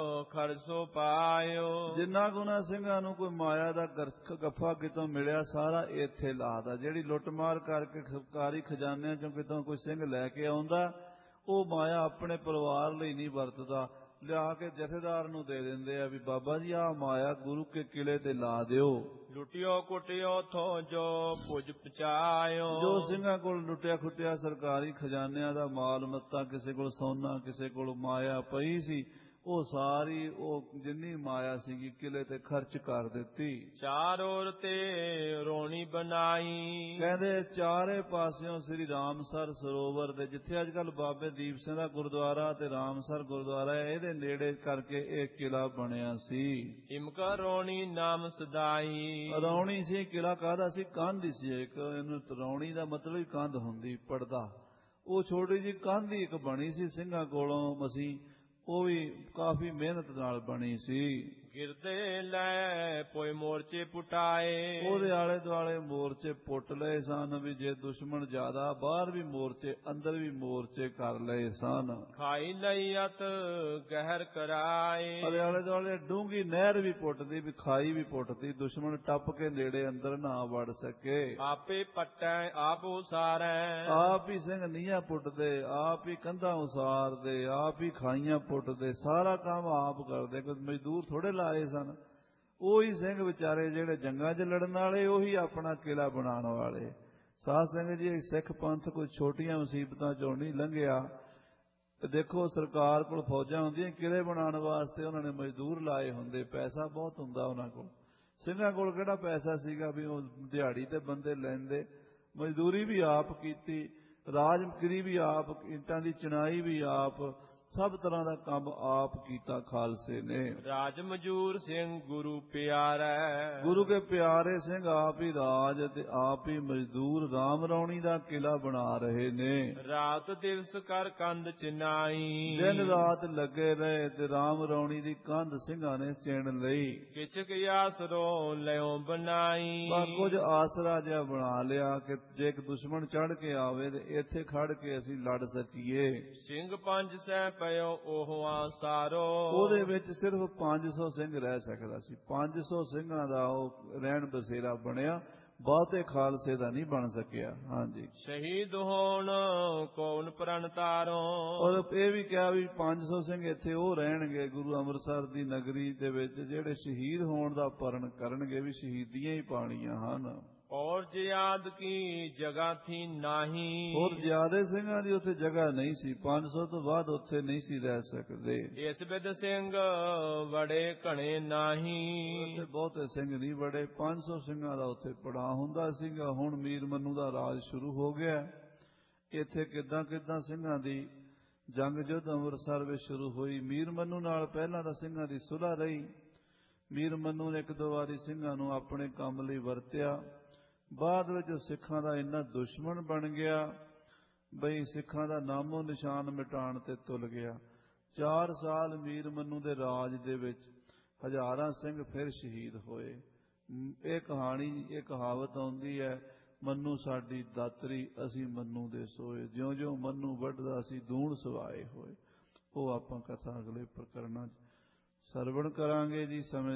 ਖਰਸੋ ਪਾਇਓ, ਜਿੰਨਾ ਗੁਨਾ ਸਿੰਘਾਂ ਨੂੰ ਕੋਈ ਮਾਇਆ ਦਾ ਗੱਫਾ ਕਿਤੋਂ ਮਿਲਿਆ ਸਾਰਾ ਇੱਥੇ ਲਾਦਾ। ਜਿਹੜੀ ਲੁੱਟਮਾਰ ਕਰਕੇ ਸਰਕਾਰੀ ਖਜ਼ਾਨਿਆਂ ਚੋਂ ਕਿਤੋਂ ਕੋਈ ਸਿੰਘ ਲੈ ਕੇ ਆਉਂਦਾ ਉਹ ਮਾਇਆ ਆਪਣੇ ਪਰਿਵਾਰ ਲਈ ਨਹੀਂ ਵਰਤਦਾ, ਲਿਆ ਕੇ ਜਥੇਦਾਰ ਨੂੰ ਦੇ ਦਿੰਦੇ ਆ ਵੀ ਬਾਬਾ ਜੀ ਆਹ ਮਾਇਆ ਗੁਰੂ ਕੇ ਕਿਲੇ ਤੇ ਲਾ ਦਿਓ। ਲੁੱਟਿਓ ਕੁੱਟਿਓ ਥੋ ਜੋ ਪੁੱਜ ਪਚਾਇਓ, ਜੋ ਸਿੰਘਾਂ ਕੋਲ ਲੁੱਟਿਆ ਖੁੱਟਿਆ ਸਰਕਾਰੀ ਖਜ਼ਾਨਿਆਂ ਦਾ ਮਾਲ ਮੱਤਾ, ਕਿਸੇ ਕੋਲ ਸੋਨਾ ਕਿਸੇ ਕੋਲ ਮਾਇਆ ਪਈ ਸੀ, ਉਹ ਸਾਰੀ ਉਹ ਜਿੰਨੀ ਮਾਇਆ ਸੀਗੀ ਕਿਲੇ ਤੇ ਖਰਚ ਕਰ ਦਿੱਤੀ। ਚਾਰ ਔਰ ਤੇ ਰੋਣੀ ਬਣਾਈ, ਕਹਿੰਦੇ ਚਾਰੇ ਪਾਸਿਓਂ ਸ੍ਰੀ ਰਾਮਸਰ ਸਰੋਵਰ ਦੇ, ਜਿੱਥੇ ਅੱਜ ਕੱਲ ਬਾਬੇ ਦੀਪ ਸਿੰਘ ਦਾ ਗੁਰਦੁਆਰਾ ਤੇ ਰਾਮਸਰ ਗੁਰਦੁਆਰਾ ਹੈ, ਇਹਦੇ ਨੇੜੇ ਕਰਕੇ ਇਹ ਕਿਲਾ ਬਣਿਆ ਸੀ। ਇਮਕਾ ਰੋਣੀ ਨਾਮ ਸਦਾਈ, ਰੌਣੀ ਸੀ ਕਿਲਾ, ਕਾਹਦਾ ਸੀ? ਕੰਧ ਹੀ ਸੀ ਇੱਕ। ਇਹਨੂੰ ਰੌਣੀ ਦਾ ਮਤਲਬ ਹੀ ਕੰਧ ਹੁੰਦੀ, ਪੜਦਾ। ਉਹ ਛੋਟੀ ਜਿਹੀ ਕੰਧ ਹੀ ਇੱਕ ਬਣੀ ਸੀ ਸਿੰਘਾਂ ਕੋਲੋਂ ਮਸੀਂ, ਉਹ ਵੀ ਕਾਫੀ ਮਿਹਨਤ ਨਾਲ ਬਣੀ ਸੀ। ਗਿਰਦੇ ਲੈ ਪੋਏ ਮੋਰਚੇ ਪੁਟਾਏ, ਉਹਦੇ ਆਲੇ ਦੁਆਲੇ ਮੋਰਚੇ ਪੁੱਟ ਲਏ ਸਨ ਵੀ ਜੇ ਦੁਸ਼ਮਣ ਜ਼ਿਆਦਾ, ਬਾਹਰ ਵੀ ਮੋਰਚੇ ਅੰਦਰ ਵੀ ਮੋਰਚੇ ਕਰ ਲਏ ਸਨ। ਖਾਈ ਲਈ ਅਤ ਗਹਿਰ ਕਰਾਏ, ਉਹਦੇ ਆਲੇ ਦੁਆਲੇ ਡੂੰਗੀ ਨਹਿਰ ਵੀ ਪੁੱਟਦੀ, ਵੀ ਖਾਈ ਵੀ ਪੁੱਟਦੀ, ਦੁਸ਼ਮਣ ਟੱਪ ਕੇ ਨੇੜੇ ਅੰਦਰ ਨਾ ਵੜ ਸਕੇ। ਆਪੇ ਪੱਟੈ ਆਪ ਉਸਾਰੈ, ਆਪ ਹੀ ਸਿੰਘ ਨੀਹਾਂ ਪੁੱਟਦੇ, ਆਪ ਹੀ ਕੰਧਾਂ ਉਸਾਰਦੇ, ਆਪ ਹੀ ਖਾਈਆਂ ਪੁੱਟਦੇ, ਸਾਰਾ ਕੰਮ ਆਪ ਕਰਦੇ, ਕੋਈ ਮਜ਼ਦੂਰ ਥੋੜੇ ਲਾਏ ਸਨ। ਉਹੀ ਸਿੰਘ ਵਿਚਾਰੇ ਜਿਹੜੇ ਜੰਗਾਂ 'ਚ ਲੜਨ ਵਾਲੇ, ਉਹੀ ਆਪਣਾ ਕਿਲਾ ਬਣਾਉਣ ਵਾਲੇ। ਸਾਧ ਸਿੰਘ ਜੀ ਸਿੱਖ ਪੰਥ ਕੋਈ ਛੋਟੀਆਂ ਮੁਸੀਬਤਾਂ ਚੋਂ ਨਹੀਂ ਲੰਘਿਆ। ਦੇਖੋ ਸਰਕਾਰ ਕੋਲ ਫੌਜਾਂ ਹੁੰਦੀਆਂ ਕਿਲੇ ਬਣਾਉਣ ਵਾਸਤੇ, ਉਹਨਾਂ ਨੇ ਮਜ਼ਦੂਰ ਲਾਏ ਹੁੰਦੇ, ਪੈਸਾ ਬਹੁਤ ਹੁੰਦਾ ਉਹਨਾਂ ਕੋਲ। ਸਿੰਘਾਂ ਕੋਲ ਕਿਹੜਾ ਪੈਸਾ ਸੀਗਾ ਵੀ ਉਹ ਦਿਹਾੜੀ ਤੇ ਬੰਦੇ ਲੈਂਦੇ। ਮਜ਼ਦੂਰੀ ਵੀ ਆਪ ਕੀਤੀ, ਰਾਜਗਰੀ ਵੀ ਆਪ, ਇੱਟਾਂ ਦੀ ਚਿਣਾਈ ਵੀ ਆਪ, ਸਭ ਤਰ੍ਹਾਂ ਦਾ ਕੰਮ ਆਪ ਕੀਤਾ ਖਾਲਸੇ ਨੇ। ਰਾਜ ਮਜੂਰ ਸਿੰਘ ਗੁਰੂ ਪਿਆਰੈ, ਗੁਰੂ ਕੇ ਪਿਆਰੇ ਸਿੰਘ ਆਪ ਹੀ ਰਾਜ ਤੇ ਆਪ ਹੀ ਮਜ਼ਦੂਰ ਰਾਮ ਰੌਣੀ ਦਾ ਕਿਲਾ ਬਣਾ ਰਹੇ ਨੇ। ਰਾਤ ਦਿਵਸ ਕਰ ਕੰਧ ਚਿਨਾਈ, ਦਿਨ ਰਾਤ ਲੱਗੇ ਰਹੇ ਤੇ ਰਾਮ ਰੌਣੀ ਦੀ ਕੰਧ ਸਿੰਘਾਂ ਨੇ ਚਿਣ ਲਈ। ਕਿਛਕ ਆਸਰੋ ਲਿਓ ਬਣਾਈ, ਕੁਝ ਆਸਰਾ ਜਿਹਾ ਬਣਾ ਲਿਆ ਕਿ ਜੇ ਇੱਕ ਦੁਸ਼ਮਣ ਚੜ ਕੇ ਆਵੇ ਤੇ ਇੱਥੇ ਖੜ ਕੇ ਅਸੀਂ ਲੜ ਸਕੀਏ। ਸਿੰਘ 500 ਪਇਓ ਉਹ ਆਸਾਰੋ, ਉਹਦੇ ਵਿੱਚ ਸਿਰਫ 500 ਸਿੰਘ ਰਹਿ ਸਕਦਾ ਸੀ। 500 ਸਿੰਘਾਂ ਦਾ ਉਹ ਰਹਿਣ ਬਸੇਰਾ ਬਣਿਆ, ਬਹੁਤੇ ਖਾਲਸੇ ਦਾ ਨਹੀਂ ਬਣ ਸਕਿਆ। ਹਾਂਜੀ, ਸ਼ਹੀਦ ਹੋਣ ਕੌਣ ਪ੍ਰਣ ਤਾਰੋ, ਔਰ ਇਹ ਵੀ ਕਿਹਾ ਵੀ 500 ਸਿੰਘ ਇੱਥੇ ਉਹ ਰਹਿਣਗੇ ਗੁਰੂ ਅੰਮ੍ਰਿਤਸਰ ਦੀ ਨਗਰੀ ਦੇ ਵਿੱਚ ਜਿਹੜੇ ਸ਼ਹੀਦ ਹੋਣ ਦਾ ਪਰਨ ਕਰਨਗੇ, ਵੀ ਸ਼ਹੀਦੀਆਂ ਹੀ ਪਾਣੀਆਂ ਹਨ। ਔਰ ਜਿਆਦ ਕੀ ਜਗ੍ਹਾ ਥੀ ਨਾਹੀ, ਹੋਰ ਜ਼ਿਆਦੇ ਸਿੰਘਾਂ ਦੀ ਉੱਥੇ ਜਗ੍ਹਾ ਨਹੀਂ ਸੀ, 500 ਤੋਂ ਬਾਅਦ ਉੱਥੇ ਨਹੀਂ ਸੀ ਰਹਿ ਸਕਦੇ। ਇਸ ਬਿਦ ਸਿੰਘ ਬੜੇ ਘਣੇ ਨਾਹੀ, ਉੱਥੇ ਬਹੁਤੇ ਸਿੰਘ ਨਹੀਂ ਬੜੇ, 500 ਸਿੰਘਾਂ ਦਾ ਉੱਥੇ ਪੜਾਅ ਹੁੰਦਾ ਸੀਗਾ। ਹੁਣ ਮੀਰ ਮਨੂੰ ਦਾ ਰਾਜ ਸ਼ੁਰੂ ਹੋ ਗਿਆ। ਇੱਥੇ ਕਿੱਦਾਂ ਕਿੱਦਾਂ ਸਿੰਘਾਂ ਦੀ ਜੰਗ ਜੁੱਧ ਅੰਮ੍ਰਿਤਸਰ ਵਿੱਚ ਸ਼ੁਰੂ ਹੋਈ। ਮੀਰ ਮਨੂੰ ਨਾਲ ਪਹਿਲਾਂ ਤਾਂ ਸਿੰਘਾਂ ਦੀ ਸੁਲ੍ਹਾ ਰਹੀ। ਮੀਰ ਮਨੂੰ ਨੇ ਇੱਕ ਦੋ ਵਾਰੀ ਸਿੰਘਾਂ ਨੂੰ ਆਪਣੇ ਕੰਮ ਲਈ ਵਰਤਿਆ। ਬਾਅਦ ਵਿੱਚ ਸਿੱਖਾਂ ਦਾ ਇੰਨਾ ਦੁਸ਼ਮਣ ਬਣ ਗਿਆ ਬਈ ਸਿੱਖਾਂ ਦਾ ਨਾਮੋ ਨਿਸ਼ਾਨ ਮਿਟਾਉਣ ਤੇ ਤੁਲ ਗਿਆ। 4 ਸਾਲ ਮੀਰ ਮਨੂੰ ਦੇ ਰਾਜ ਦੇ ਵਿੱਚ ਹਜ਼ਾਰਾਂ ਸਿੰਘ ਫਿਰ ਸ਼ਹੀਦ ਹੋਏ। ਇਹ ਕਹਾਣੀ, ਇਹ ਕਹਾਵਤ ਆਉਂਦੀ ਹੈ, ਮਨੂੰ ਸਾਡੀ ਦਾਤਰੀ ਅਸੀਂ ਮਨੂੰ ਦੇ ਸੋਏ, ਜਿਉਂ ਜਿਉਂ ਮਨੂੰ ਵੱਢਦਾ ਅਸੀਂ ਦੂਣ ਸਵਾਏ ਹੋਏ। ਉਹ ਆਪਾਂ ਕਥਾ ਅਗਲੇ ਪ੍ਰਕਰਨਾਂ 'ਚ ਸਰਵਣ ਕਰਾਂਗੇ ਜੀ। ਸਮੇਂ